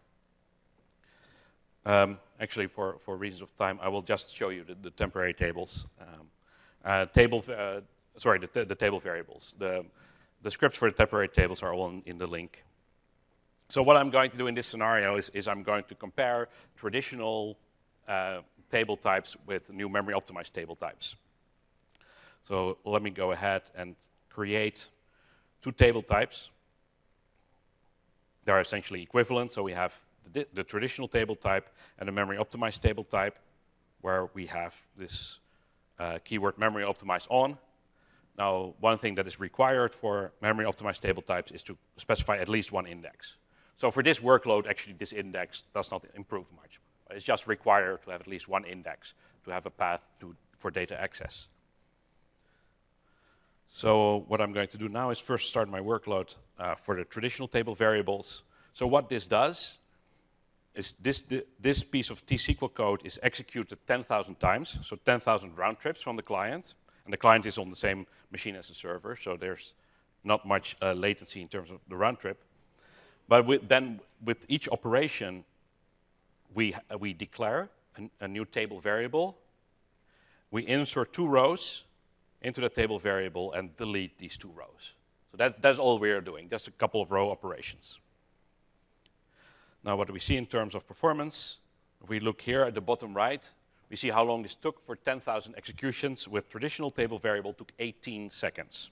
Actually, for reasons of time, I will just show you the temporary tables. The table variables. The scripts for the temporary tables are all in the link. So what I'm going to do in this scenario is I'm going to compare traditional table types with new memory-optimized table types. So let me go ahead and create two table types. They're essentially equivalent, so we have the traditional table type and the memory-optimized table type, where we have this keyword memory-optimized on. Now, one thing that is required for memory-optimized table types is to specify at least one index. So for this workload, actually, this index does not improve much. It's just required to have at least one index to have a path for data access. So what I'm going to do now is first start my workload for the traditional table variables. So what this does is this piece of T-SQL code is executed 10,000 times, so 10,000 round trips from the client. And the client is on the same machine as the server, so there's not much latency in terms of the round trip. But with each operation, we declare a new table variable. We insert 2 rows into the table variable and delete these 2 rows. So that's all we are doing, just a couple of row operations. Now, what do we see in terms of performance? If we look here at the bottom right, we see how long this took for 10,000 executions. With traditional table variable, took 18 seconds.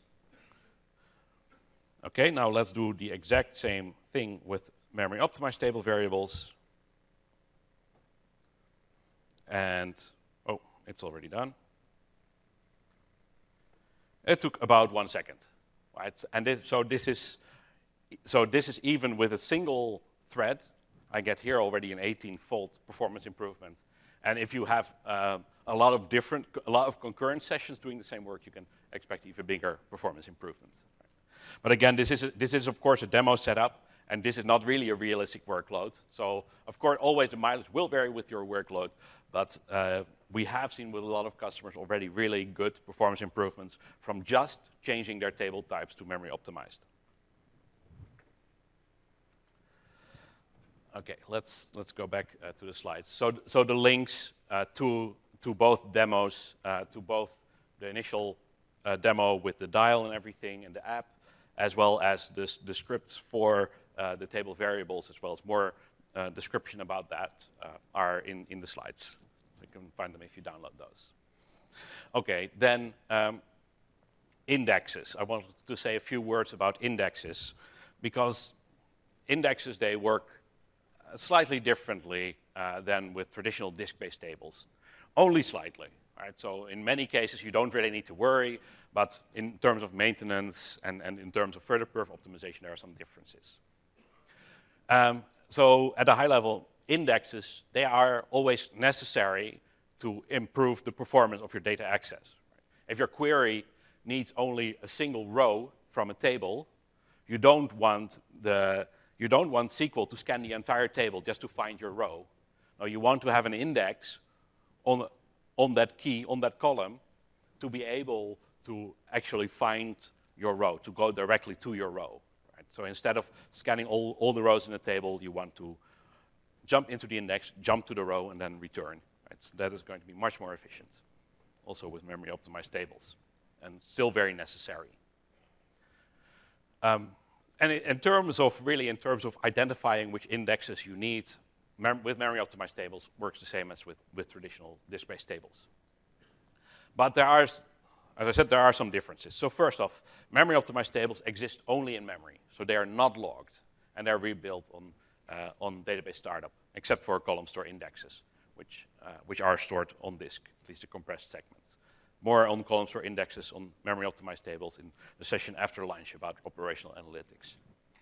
Okay, now let's do the exact same thing with memory-optimized table variables. And, oh, it's already done. It took about 1 second, right? And this is even with a single thread. I get here already an 18-fold performance improvement. And if you have a lot of concurrent sessions doing the same work, you can expect even bigger performance improvements. But again, this is of course a demo setup, And this is not really a realistic workload. So, of course, always the mileage will vary with your workload, but we have seen with a lot of customers already really good performance improvements from just changing their table types to memory optimized. Okay, let's go back to the slides. So the links to both demos, to both the initial demo with the dial and everything and the app, as well as the scripts for the table variables, as well as more description about that are in the slides. You can find them if you download those. Okay, then indexes. I wanted to say a few words about indexes, because indexes, they work slightly differently than with traditional disk-based tables. Only slightly. Right? So in many cases, you don't really need to worry, but in terms of maintenance and in terms of further perf optimization, there are some differences. So at a high level, indexes, they are always necessary to improve the performance of your data access. Right? If your query needs only a single row from a table, you don't want SQL to scan the entire table just to find your row. No, you want to have an index on that key, on that column, to be able to actually find your row, to go directly to your row. Right? So instead of scanning all the rows in the table, you want to jump into the index, jump to the row, and then return. Right? So that is going to be much more efficient, also with memory optimized tables, and still very necessary. And in terms of identifying which indexes you need, with memory optimized tables works the same as with traditional disk-based tables. But there are, as I said, there are some differences. So first off, memory optimized tables exist only in memory. So they are not logged, and they're rebuilt on database startup, except for column store indexes, which are stored on disk, at least the compressed segments. More on column store indexes on memory optimized tables in the session after lunch about operational analytics.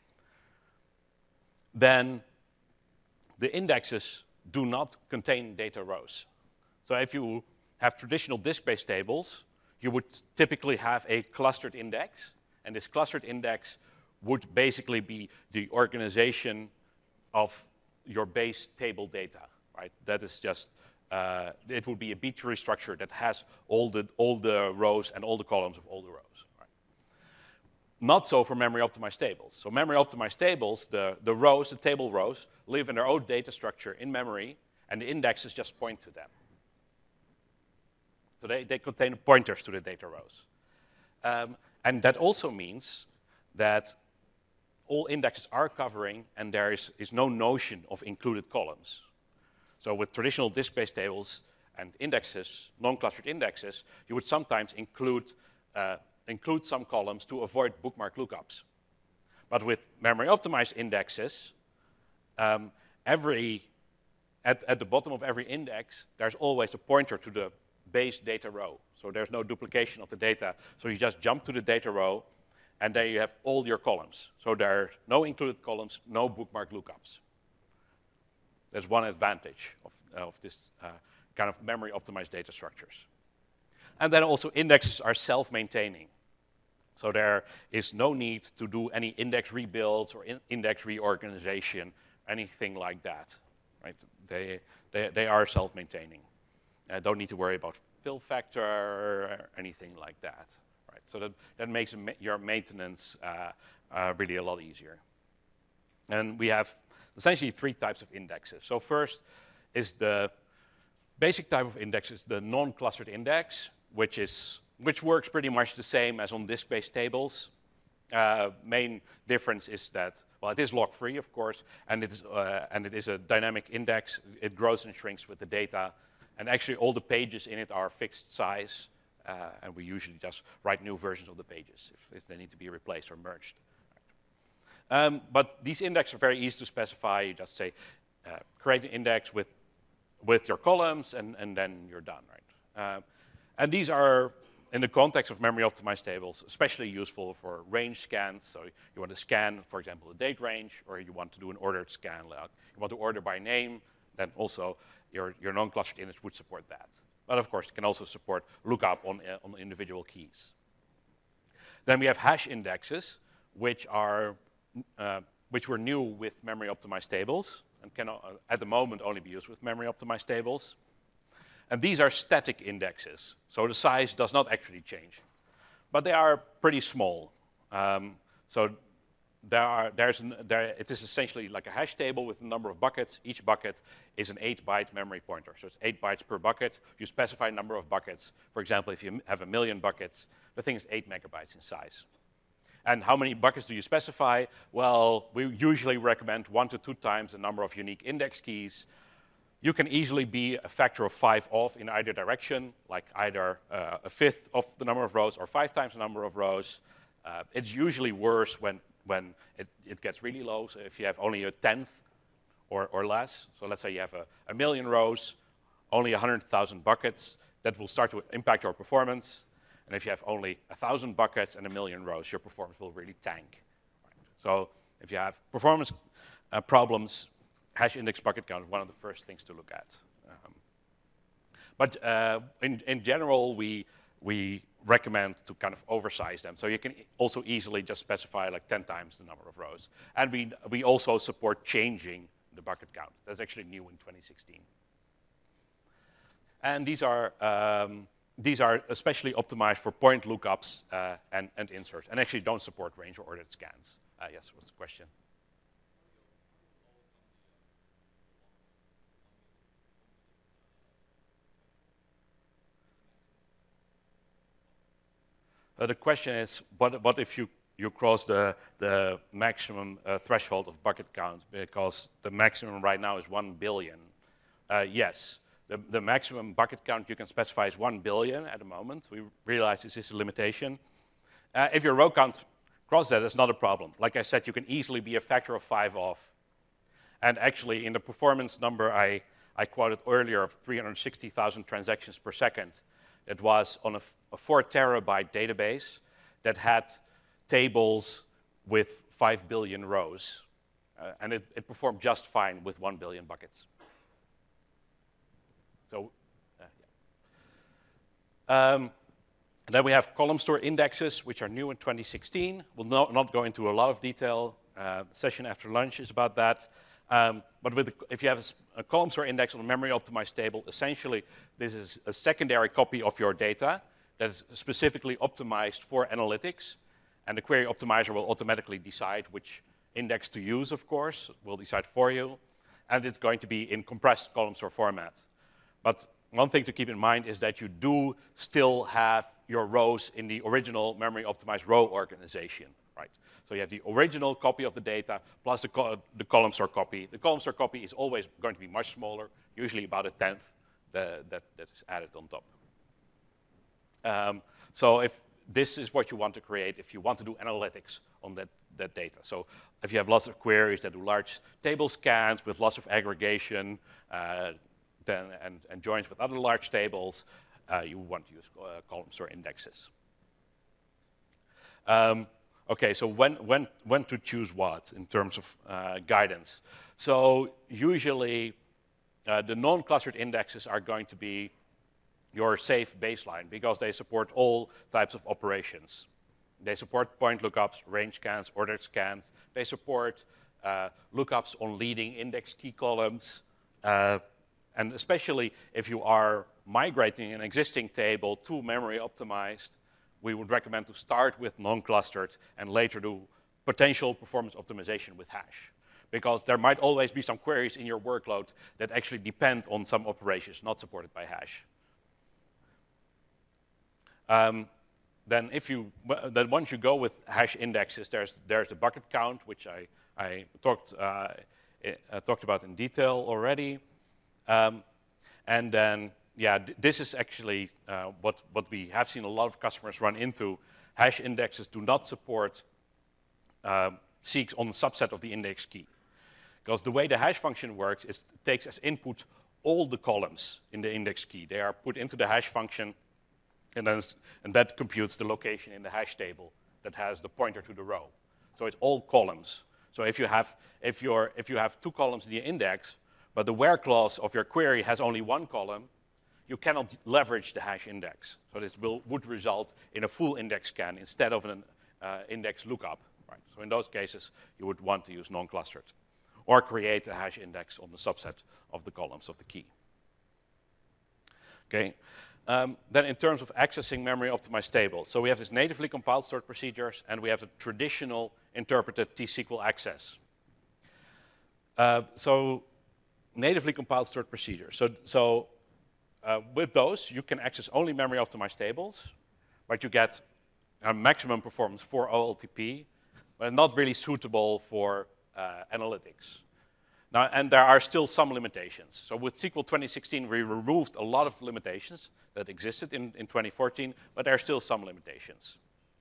Then the indexes do not contain data rows. So if you have traditional disk-based tables, you would typically have a clustered index, and this clustered index would basically be the organization of your base table data, right? That is just, it would be a B-tree structure that has all the rows and all the columns of all the rows. Right? Not so for memory optimized tables. So memory optimized tables, the rows, the table rows, live in their own data structure in memory, and the indexes just point to them. So they contain pointers to the data rows. And that also means that all indexes are covering, and there is no notion of included columns. So with traditional disk-based tables and indexes, non-clustered indexes, you would sometimes include some columns to avoid bookmark lookups. But with memory-optimized indexes, at the bottom of every index, there's always a pointer to the base data row. So there's no duplication of the data. So you just jump to the data row, and there you have all your columns. So there are no included columns, no bookmark lookups. There's one advantage of this kind of memory-optimized data structures. And then also indexes are self-maintaining. So there is no need to do any index rebuilds or index reorganization, anything like that. Right? They are self-maintaining. Don't need to worry about fill factor or anything like that. Right? So that makes your maintenance really a lot easier. And we have essentially 3 types of indexes. So first is the basic type of index is the non-clustered index, which works pretty much the same as on disk-based tables. Main difference is that, well, it is log-free, of course, and it is a dynamic index. It grows and shrinks with the data, and actually all the pages in it are fixed size, and we usually just write new versions of the pages if they need to be replaced or merged. But these indexes are very easy to specify. You just say, create an index with your columns, and then you're done, right? And these are, in the context of memory-optimized tables, especially useful for range scans. So you want to scan, for example, the date range, or you want to do an ordered scan. Like you want to order by name, then also your non-clustered index would support that. But of course, it can also support lookup on individual keys. Then we have hash indexes, which are which were new with memory-optimized tables and can, at the moment, only be used with memory-optimized tables. And these are static indexes, so the size does not actually change. But they are pretty small. So it is essentially like a hash table with a number of buckets. Each bucket is an 8-byte memory pointer. So it's 8 bytes per bucket. You specify a number of buckets. For example, if you have 1 million buckets, the thing is 8 megabytes in size. And how many buckets do you specify? Well, we usually recommend 1 to 2 times the number of unique index keys. You can easily be a factor of 5 off in either direction, like either a fifth of the number of rows or 5 times the number of rows. It's usually worse when it gets really low. So if you have only a tenth or less, so let's say you have a million rows, only 100,000 buckets, that will start to impact your performance. And if you have only 1,000 buckets and a million rows, your performance will really tank. Right? So if you have performance problems, hash index bucket count is one of the first things to look at. But in general, we recommend to kind of oversize them. So you can also easily just specify like 10 times the number of rows. And we also support changing the bucket count. That's actually new in 2016. And these are especially optimized for point lookups and inserts, and actually don't support range or ordered scans. Yes, what's the question? The question is, what if you cross the maximum threshold of bucket count? Because the maximum right now is 1 billion. Yes, the maximum bucket count you can specify is 1 billion at the moment. We realize this is a limitation. If your row count crosses that, it's not a problem. Like I said, you can easily be a factor of 5 off. And actually, in the performance number I quoted earlier of 360,000 transactions per second, it was on a 4 terabyte database that had tables with 5 billion rows. And it performed just fine with 1 billion buckets. So, then we have column store indexes, which are new in 2016. We'll not go into a lot of detail. The session after lunch is about that. But if you have a column store index on a memory-optimized table, essentially this is a secondary copy of your data that is specifically optimized for analytics. And the query optimizer will automatically decide which index to use, of course. Will decide for you. And it's going to be in compressed column store format. But one thing to keep in mind is that you do still have your rows in the original memory-optimized row organization. Right? So you have the original copy of the data plus the column store copy. The column store copy is always going to be much smaller, usually about a tenth that is added on top. So if this is what you want to create, if you want to do analytics on that data. So if you have lots of queries that do large table scans with lots of aggregation and joins with other large tables, you want to use column store indexes. Okay, so when to choose what in terms of guidance? So usually the non-clustered indexes are going to be your safe baseline because they support all types of operations. They support point lookups, range scans, ordered scans. They support lookups on leading index key columns. And especially if you are migrating an existing table to memory optimized, we would recommend to start with non-clustered and later do potential performance optimization with hash. Because there might always be some queries in your workload that actually depend on some operations not supported by hash. Then once you go with hash indexes, there's the bucket count, which I talked about in detail already. And then, yeah, this is actually what we have seen a lot of customers run into. Hash indexes do not support seeks on a subset of the index key. Because the way the hash function works is it takes as input all the columns in the index key. They are put into the hash function, and that computes the location in the hash table that has the pointer to the row. So it's all columns. So if you have 2 columns in the index, but the where clause of your query has only 1 column, you cannot leverage the hash index. So this would result in a full index scan instead of an index lookup. right? So in those cases, you would want to use non-clustered, or create a hash index on the subset of the columns of the key. Okay. Then in terms of accessing memory optimized tables, so we have this natively compiled stored procedures, and we have a traditional interpreted T-SQL access. So natively compiled stored procedures. So with those, you can access only memory optimized tables, but you get a maximum performance for OLTP, but not really suitable for analytics. Now, and there are still some limitations. So with SQL 2016, we removed a lot of limitations that existed in 2014, but there are still some limitations.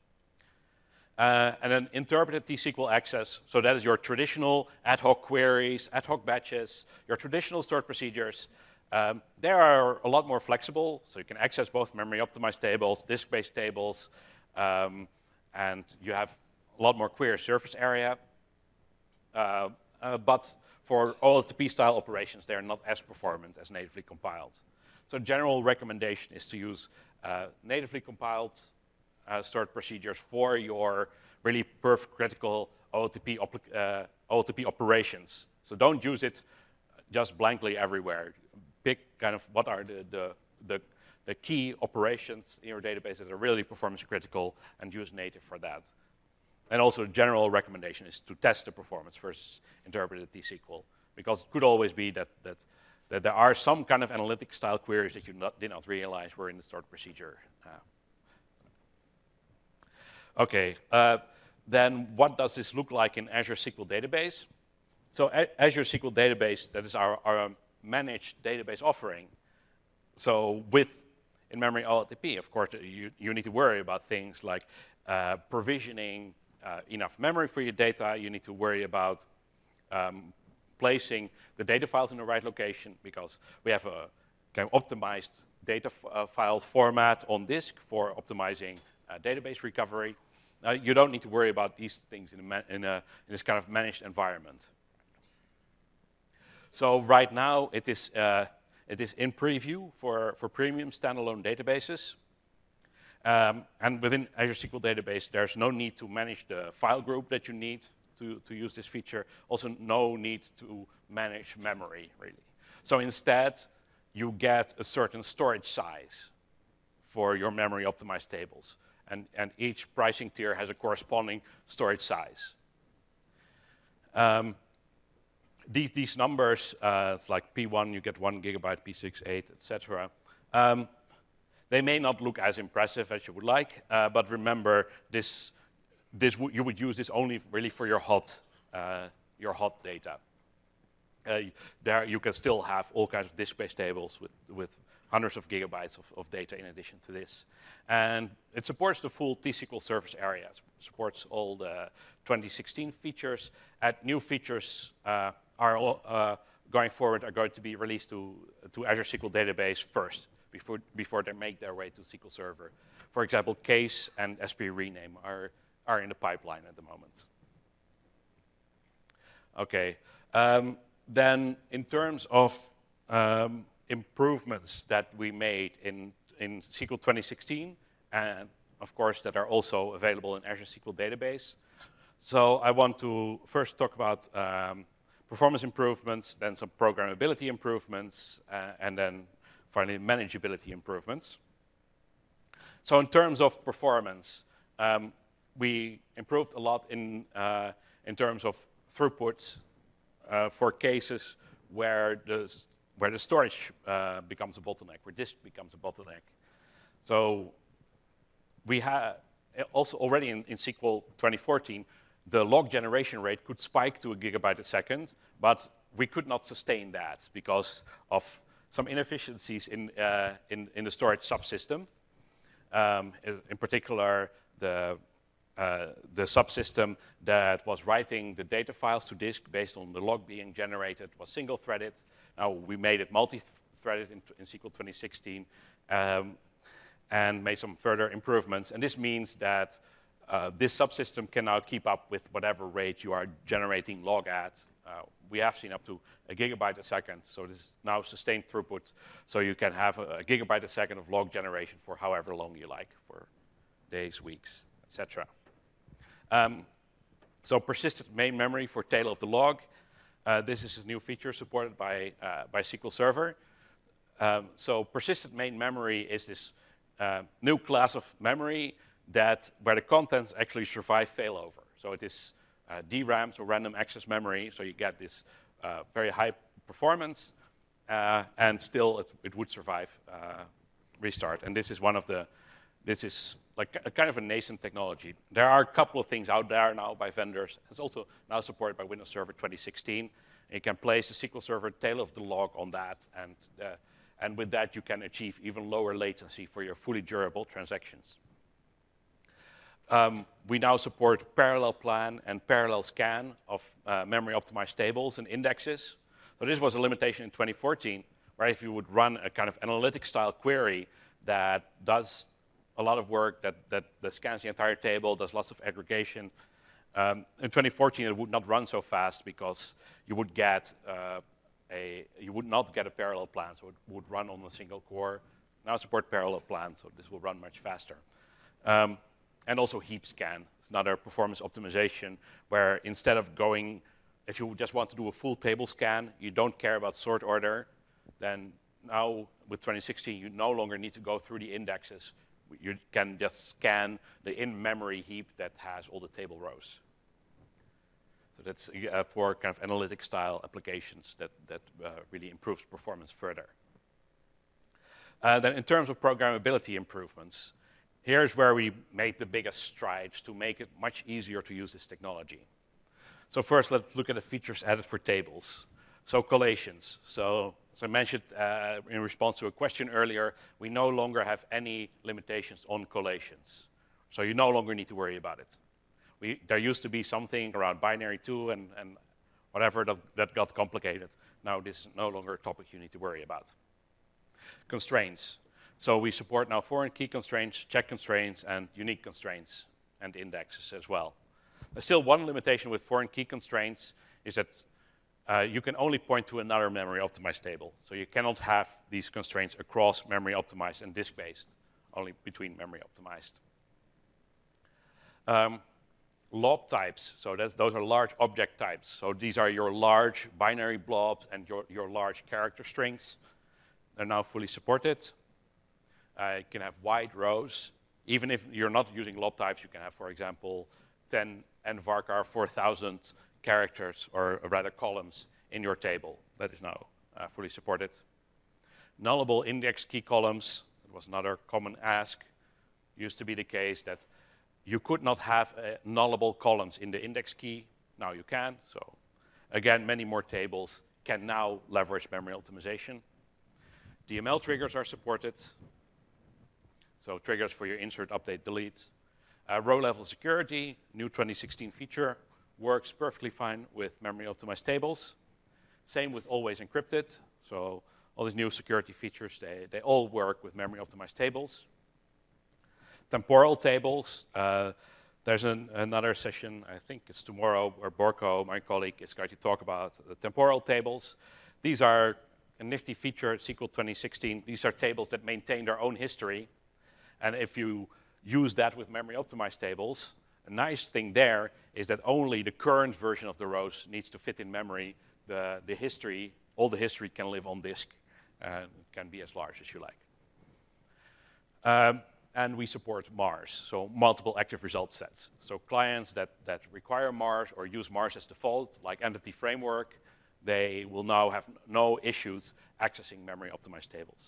And then interpreted T-SQL access, so that is your traditional ad hoc queries, ad hoc batches, your traditional stored procedures. They are a lot more flexible, so you can access both memory optimized tables, disk-based tables, and you have a lot more query surface area. But for OLTP-style operations, they are not as performant as natively compiled. So general recommendation is to use natively compiled stored procedures for your really perf-critical OLTP operations. So don't use it just blankly everywhere. Pick kind of what are the key operations in your database that are really performance critical and use native for that. And also, general recommendation is to test the performance versus interpreted T-SQL, because it could always be that there are some kind of analytic style queries that you did not realize were in the stored procedure. Okay, then what does this look like in Azure SQL Database? So Azure SQL Database, that is our managed database offering. So with in-memory OLTP, of course, you need to worry about things like provisioning enough memory for your data. You need to worry about placing the data files in the right location, because we have a kind of optimized data file format on disk for optimizing database recovery. You don't need to worry about these things in this kind of managed environment. So right now, it is in preview for premium standalone databases. And within Azure SQL Database, there's no need to manage the file group that you need to use this feature. Also, no need to manage memory, really. So instead, you get a certain storage size for your memory optimized tables. And each pricing tier has a corresponding storage size. These numbers, it's like P1, you get 1 gigabyte, P6, 8, etc. They may not look as impressive as you would like, but remember, you would use this only really for your hot data. There you can still have all kinds of disk-based tables with hundreds of gigabytes of data in addition to this. And it supports the full T-SQL surface area. It supports all the 2016 features. And new features going forward are going to be released to Azure SQL Database first, before they make their way to SQL Server. For example, case and SP rename are in the pipeline at the moment. Okay. Then in terms of improvements that we made in SQL 2016, and of course that are also available in Azure SQL Database. So I want to first talk about performance improvements, then some programmability improvements, and then finally manageability improvements. So in terms of performance, we improved a lot in terms of throughputs for cases where the storage becomes a bottleneck, where disk becomes a bottleneck. So we had also already in SQL 2014, the log generation rate could spike to 1 gigabyte a second, but we could not sustain that because of some inefficiencies in the storage subsystem. In particular, the subsystem that was writing the data files to disk based on the log being generated was single-threaded. Now, we made it multi-threaded in SQL 2016 and made some further improvements. And this means that this subsystem can now keep up with whatever rate you are generating log at. We have seen up to 1 gigabyte a second, so this is now sustained throughput. So you can have a gigabyte a second of log generation for however long you like, for days, weeks, etc. So persistent main memory for tail of the log. This is a new feature supported by SQL Server. So persistent main memory is this new class of memory where the contents actually survive failover. So it is DRAM, so random access memory, so you get this very high performance, and still it would survive restart. And this is like a kind of a nascent technology. There are a couple of things out there now by vendors. It's also now supported by Windows Server 2016. And you can place a SQL Server tail of the log on that, and with that you can achieve even lower latency for your fully durable transactions. We now support parallel plan and parallel scan of memory optimized tables and indexes. So this was a limitation in 2014, where if you would run a kind of analytic style query that does a lot of work, that scans the entire table, does lots of aggregation. In 2014, it would not run so fast because you would not get a parallel plan, so it would run on a single core. Now support parallel plan, so this will run much faster. And also heap scan. It's another performance optimization where instead of going, if you just want to do a full table scan, you don't care about sort order, then now with 2016, you no longer need to go through the indexes. You can just scan the in-memory heap that has all the table rows. So that's for kind of analytic style applications that really improves performance further. Then in terms of programmability improvements, here's where we made the biggest strides to make it much easier to use this technology. So first, let's look at the features added for tables. So collations. So as I mentioned in response to a question earlier, we no longer have any limitations on collations. So you no longer need to worry about it. There used to be something around binary 2 and whatever that got complicated. Now this is no longer a topic you need to worry about. Constraints. So we support now foreign key constraints, check constraints, and unique constraints, and indexes as well. There's still one limitation with foreign key constraints, is that you can only point to another memory optimized table. So you cannot have these constraints across memory optimized and disk-based, only between memory optimized. Blob types, so those are large object types. So these are your large binary blobs and your large character strings. They're now fully supported. You can have wide rows. Even if you're not using lob types, you can have, for example, 10 nvarchar 4000 characters, or rather columns, in your table. That is now fully supported. Nullable index key columns, that was another common ask. Used to be the case that you could not have nullable columns in the index key. Now you can. So again, many more tables can now leverage memory optimization. DML triggers are supported. So triggers for your insert, update, delete. Row-level security, new 2016 feature, works perfectly fine with memory optimized tables. Same with always encrypted. So all these new security features, they all work with memory optimized tables. Temporal tables, there's another session, I think it's tomorrow, where Borko, my colleague, is going to talk about the temporal tables. These are a nifty feature at SQL 2016. These are tables that maintain their own history. And if you use that with memory optimized tables, a nice thing there is that only the current version of the rows needs to fit in memory. The history, all the history can live on disk, and it can be as large as you like. And we support MARS, so multiple active result sets. So clients that require MARS or use MARS as default, like Entity Framework, they will now have no issues accessing memory optimized tables.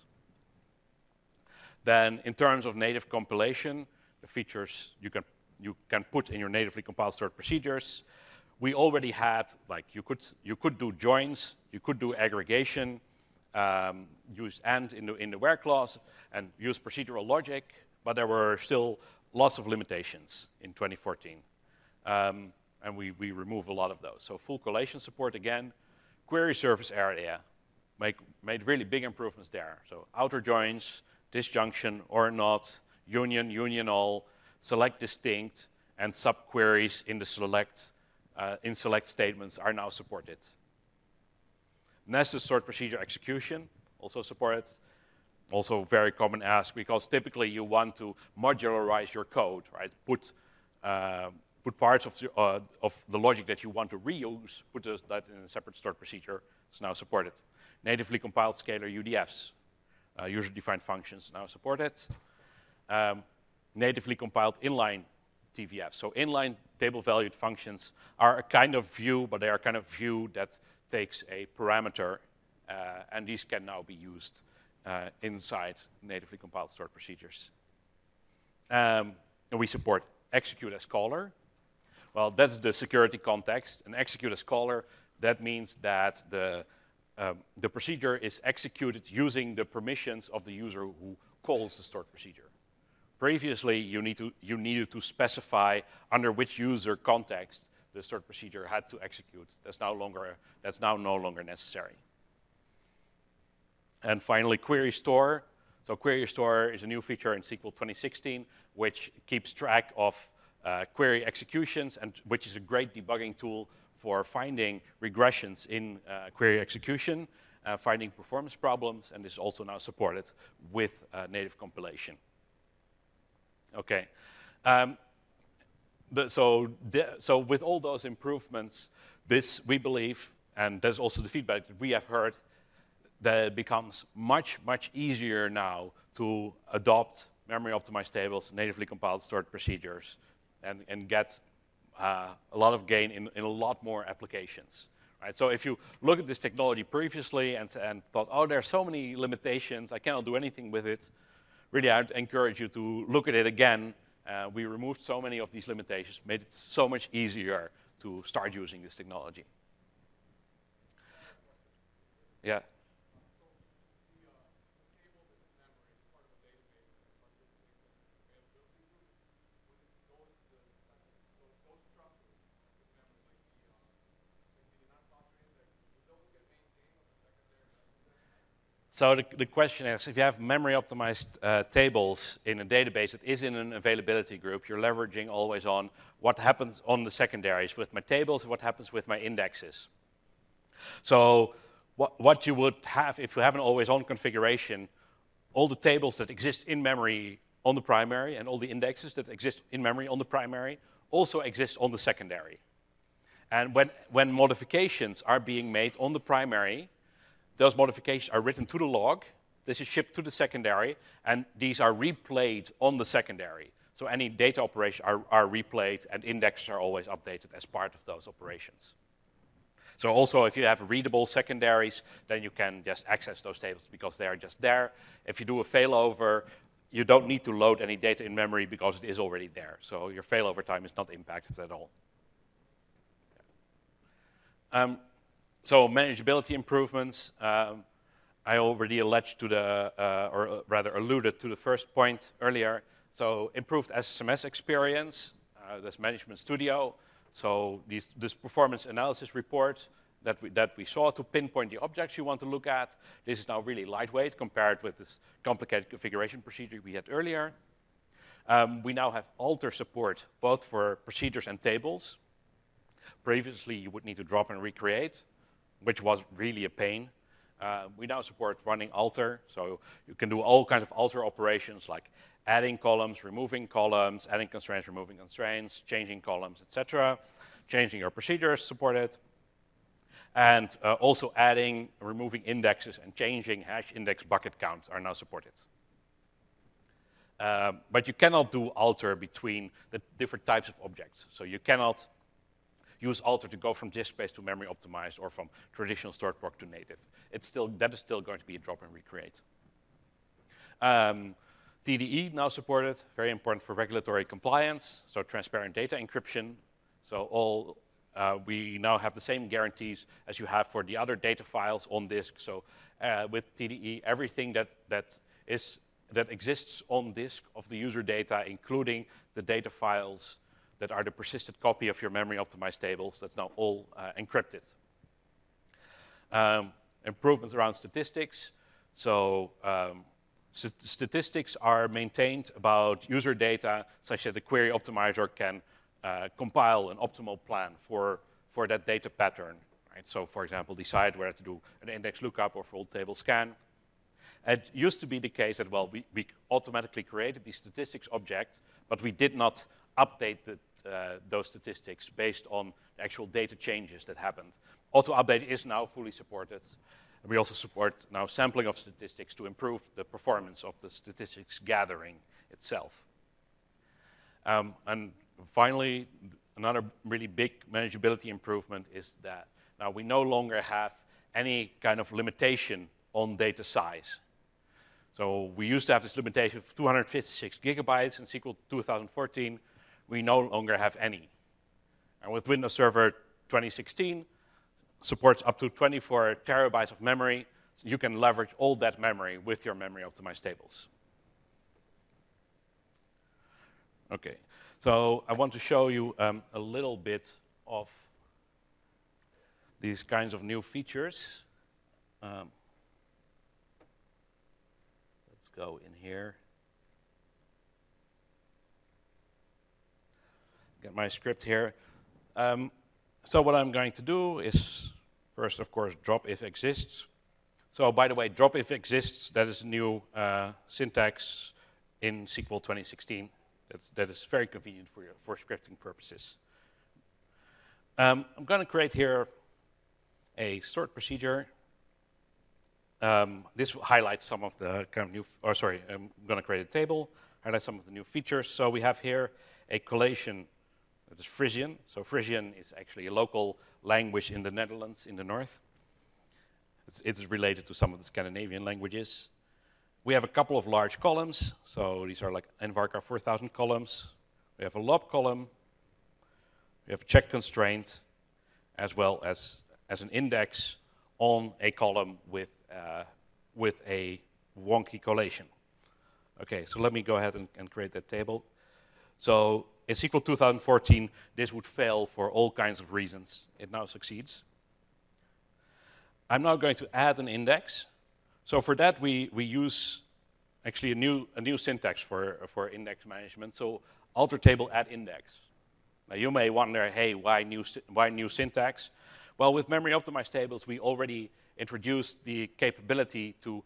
Then in terms of native compilation, the features you can put in your natively compiled stored procedures. We already had, like, you could do joins, you could do aggregation, use AND in the where clause, and use procedural logic, but there were still lots of limitations in 2014. And we remove a lot of those. So full collation support again, query service area, made really big improvements there. So outer joins, disjunction or not, union, union all, select distinct, and subqueries in the select statements are now supported. Nested sort procedure execution, also supported. Also very common ask, because typically you want to modularize your code, right? Put put parts of the logic that you want to reuse, put that in a separate stored procedure. It's now supported. Natively compiled scalar UDFs, user-defined functions, now supported. Natively compiled inline TVFs. So inline table-valued functions are a kind of view, but they are kind of view that takes a parameter, and these can now be used inside natively compiled stored procedures. And we support execute as caller. Well, that's the security context. And execute as caller, that means that the procedure is executed using the permissions of the user who calls the stored procedure. Previously, you needed to specify under which user context the stored procedure had to execute. That's now no longer necessary. And finally, query store. So query store is a new feature in SQL 2016, which keeps track of query executions, and which is a great debugging tool for finding regressions in query execution, finding performance problems, and is also now supported with native compilation. Okay. So with all those improvements, we believe, and that's also the feedback that we have heard, that it becomes much, much easier now to adopt memory-optimized tables, natively compiled stored procedures, and get a lot of gain in a lot more applications. Right? So if you look at this technology previously and thought, oh, there are so many limitations, I cannot do anything with it, really, I'd encourage you to look at it again. We removed so many of these limitations, made it so much easier to start using this technology. Yeah. So the question is, if you have memory-optimized tables in a database that is in an availability group, you're leveraging always on what happens on the secondaries with my tables and what happens with my indexes. So what you would have if you have an always-on configuration, all the tables that exist in memory on the primary and all the indexes that exist in memory on the primary also exist on the secondary. And when modifications are being made on the primary, those modifications are written to the log. This is shipped to the secondary, and these are replayed on the secondary. So any data operations are replayed, and indexes are always updated as part of those operations. So also, if you have readable secondaries, then you can just access those tables because they are just there. If you do a failover, you don't need to load any data in memory because it is already there. So your failover time is not impacted at all. So manageability improvements, I already alleged to or rather alluded to the first point earlier. So improved SSMS experience, that's Management Studio. So this performance analysis report that we saw to pinpoint the objects you want to look at, this is now really lightweight compared with this complicated configuration procedure we had earlier. We now have alter support both for procedures and tables. Previously, you would need to drop and recreate, which was really a pain. We now support running alter, so you can do all kinds of alter operations like adding columns, removing columns, adding constraints, removing constraints, changing columns, etc. Changing your procedures supported. And also adding, removing indexes, and changing hash index bucket counts are now supported. But you cannot do alter between the different types of objects. So you cannot use alter to go from disk-based to memory optimized or from traditional stored proc to native. That is still going to be a drop and recreate. TDE now supported, very important for regulatory compliance, so transparent data encryption. So we now have the same guarantees as you have for the other data files on disk. So with TDE, everything that exists on disk of the user data, including the data files that are the persisted copy of your memory-optimized tables, that's now all encrypted. Improvements around statistics. So statistics are maintained about user data such that the query optimizer can compile an optimal plan for that data pattern. Right? So, for example, decide whether to do an index lookup or full table scan. It used to be the case that, well, we automatically created the statistics object, but we did not update those statistics based on the actual data changes that happened. Auto-update is now fully supported. We also support now sampling of statistics to improve the performance of the statistics gathering itself. And finally, another really big manageability improvement is that now we no longer have any kind of limitation on data size. So we used to have this limitation of 256 gigabytes in SQL 2014. We no longer have any. And with Windows Server 2016, supports up to 24 terabytes of memory. So you can leverage all that memory with your memory optimized tables. Okay, so I want to show you a little bit of these kinds of new features. Let's go in here. Get my script here. So what I'm going to do is first, of course, drop if exists. So by the way, drop if exists, that is a new syntax in SQL 2016. That is very convenient for scripting purposes. I'm going to create here a sort procedure. This highlights some of the kind of new, I'm going to create a table, highlight some of the new features. So we have here a collation that is Frisian. So Frisian is actually a local language in the Netherlands in the north. It's related to some of the Scandinavian languages. We have a couple of large columns. So these are like nvarchar 4000 columns. We have a lob column. We have a check constraint, as well as an index on a column with a wonky collation. Okay, so let me go ahead and create that table. So in SQL 2014, this would fail for all kinds of reasons. It now succeeds. I'm now going to add an index. So for that, we use actually a new syntax for index management. So alter table add index. Now you may wonder, hey, why new syntax? Well, with memory optimized tables, we already introduced the capability to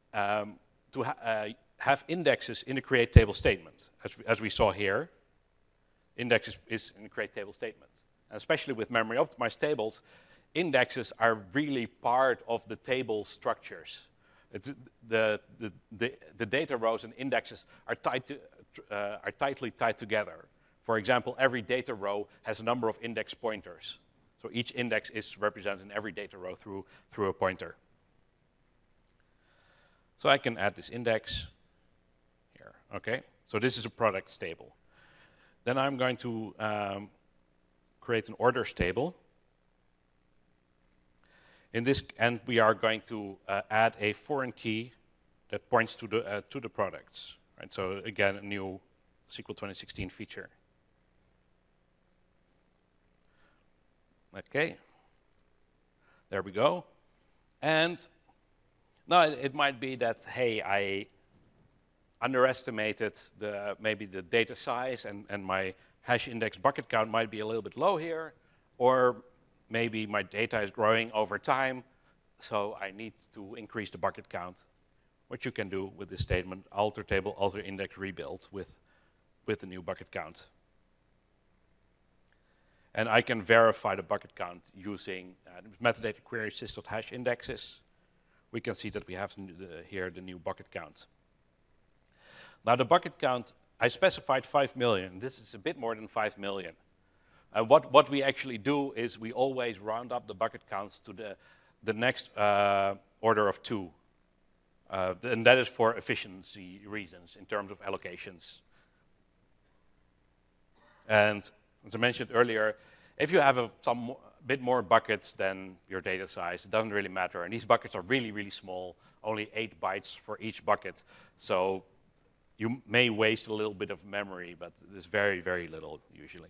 have indexes in the create table statement, as we saw here. Index is in the create table statement. And especially with memory optimized tables, indexes are really part of the table structures. It's the data rows and indexes are tightly tied together. For example, every data row has a number of index pointers. So each index is represented in every data row through a pointer. So I can add this index here. Okay, so this is a products table. Then I'm going to create an orders table. In this, and we are going to add a foreign key that points to the products. Right? So again, a new SQL 2016 feature. Okay, there we go. And now it might be that, hey, I underestimated maybe the data size and my hash index bucket count might be a little bit low here, or maybe my data is growing over time, so I need to increase the bucket count. What you can do with this statement, alter table, alter index, rebuild with the new bucket count. And I can verify the bucket count using metadata query sys.hash indexes. We can see that we have here the new bucket count. Now the bucket count, I specified 5 million. This is a bit more than 5 million. What we actually do is we always round up the bucket counts to the next order of 2. And that is for efficiency reasons in terms of allocations. And as I mentioned earlier, if you have a bit more buckets than your data size, it doesn't really matter. And these buckets are really, really small, only 8 bytes for each bucket. So you may waste a little bit of memory, but it's very, very little usually.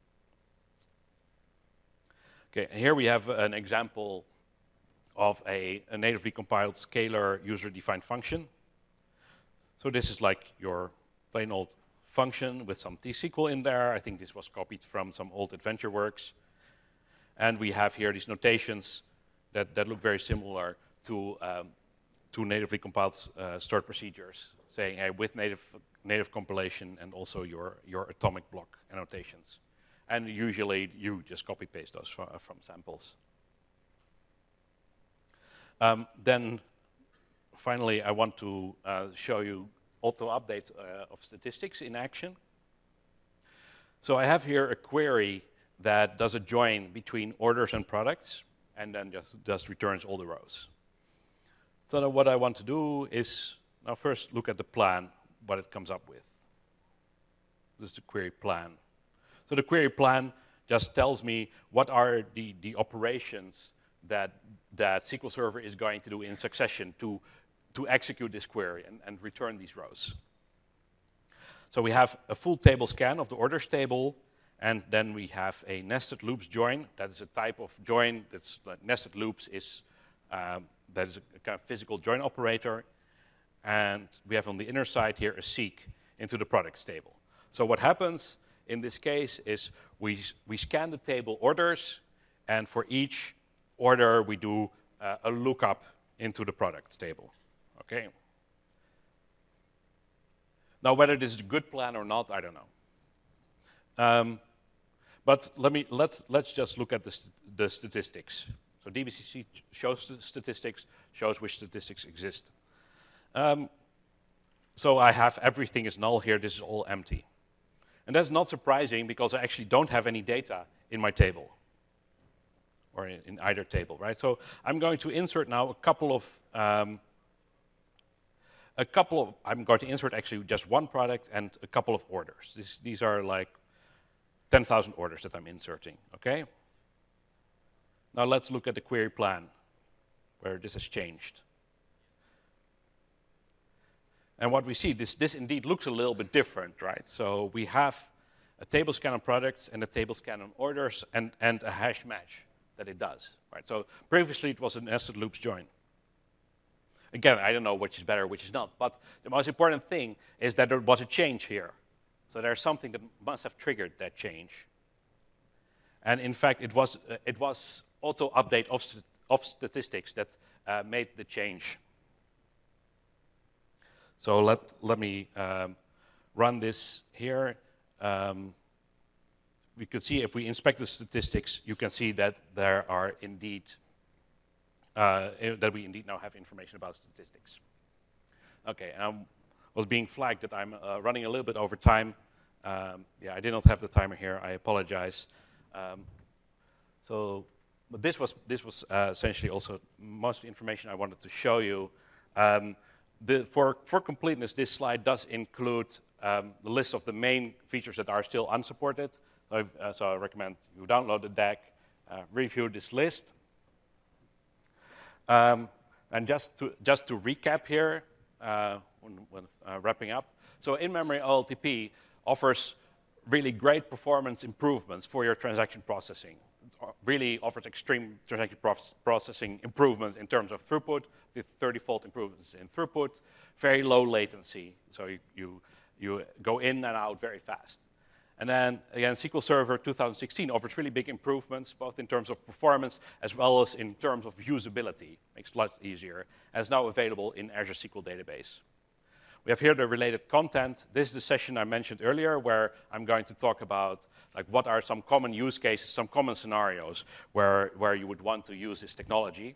Okay, and here we have an example of a natively compiled scalar user-defined function. So this is like your plain old function with some T-SQL in there. I think this was copied from some old AdventureWorks. And we have here these notations that look very similar to two natively compiled stored procedures, saying, hey, with native compilation and also your atomic block annotations. And usually you just copy-paste those from samples. Then finally, I want to show you auto-update of statistics in action. So I have here a query that does a join between orders and products, and then just returns all the rows. So what I want to do is now first look at the plan, what it comes up with. This is the query plan. So the query plan just tells me what are the operations that SQL Server is going to do in succession to execute this query and return these rows. So we have a full table scan of the orders table, and then we have a nested loops join. That is a type of join. That's nested loops is that is a kind of physical join operator. And we have on the inner side here a seek into the products table. So what happens in this case is we scan the table orders, and for each order we do a lookup into the products table. Okay. Now, whether this is a good plan or not, I don't know. But let's just look at the statistics. So DBCC shows the statistics, shows which statistics exist. So I have everything is null here. This is all empty. And that's not surprising because I actually don't have any data in my table or in either table, right? So I'm going to insert now I'm going to insert actually just one product and a couple of orders. These are like 10,000 orders that I'm inserting, okay? Now let's look at the query plan where this has changed. And what we see, this indeed looks a little bit different, right? So we have a table scan on products and a table scan on orders and a hash match that it does, right? So previously it was a nested loops join. Again, I don't know which is better, which is not, but the most important thing is that there was a change here. So there's something that must have triggered that change. And in fact, it was auto-update of statistics that made the change. So let me run this here. We can see if we inspect the statistics, you can see that there are indeed that we indeed now have information about statistics. Okay, and I was being flagged that I'm running a little bit over time. Yeah, I did not have the timer here. I apologize. But this was essentially also most of the information I wanted to show you. For completeness, this slide does include the list of the main features that are still unsupported. So I recommend you download the deck, review this list. And just to recap here, when wrapping up, so in-memory OLTP offers really great performance improvements for your transaction processing. It really offers extreme transaction processing improvements in terms of throughput, with 30-fold improvements in throughput, very low latency, so you go in and out very fast. And then, again, SQL Server 2016 offers really big improvements, both in terms of performance as well as in terms of usability. Makes it a lot easier, and is now available in Azure SQL Database. We have here the related content. This is the session I mentioned earlier where I'm going to talk about like what are some common use cases, some common scenarios where you would want to use this technology.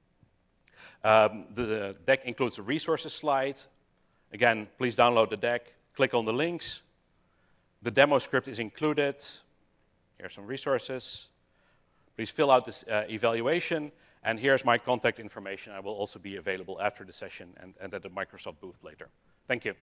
The deck includes a resources slide. Again, please download the deck, click on the links. The demo script is included. Here are some resources. Please fill out this evaluation. And here's my contact information. I will also be available after the session and at the Microsoft booth later. Thank you.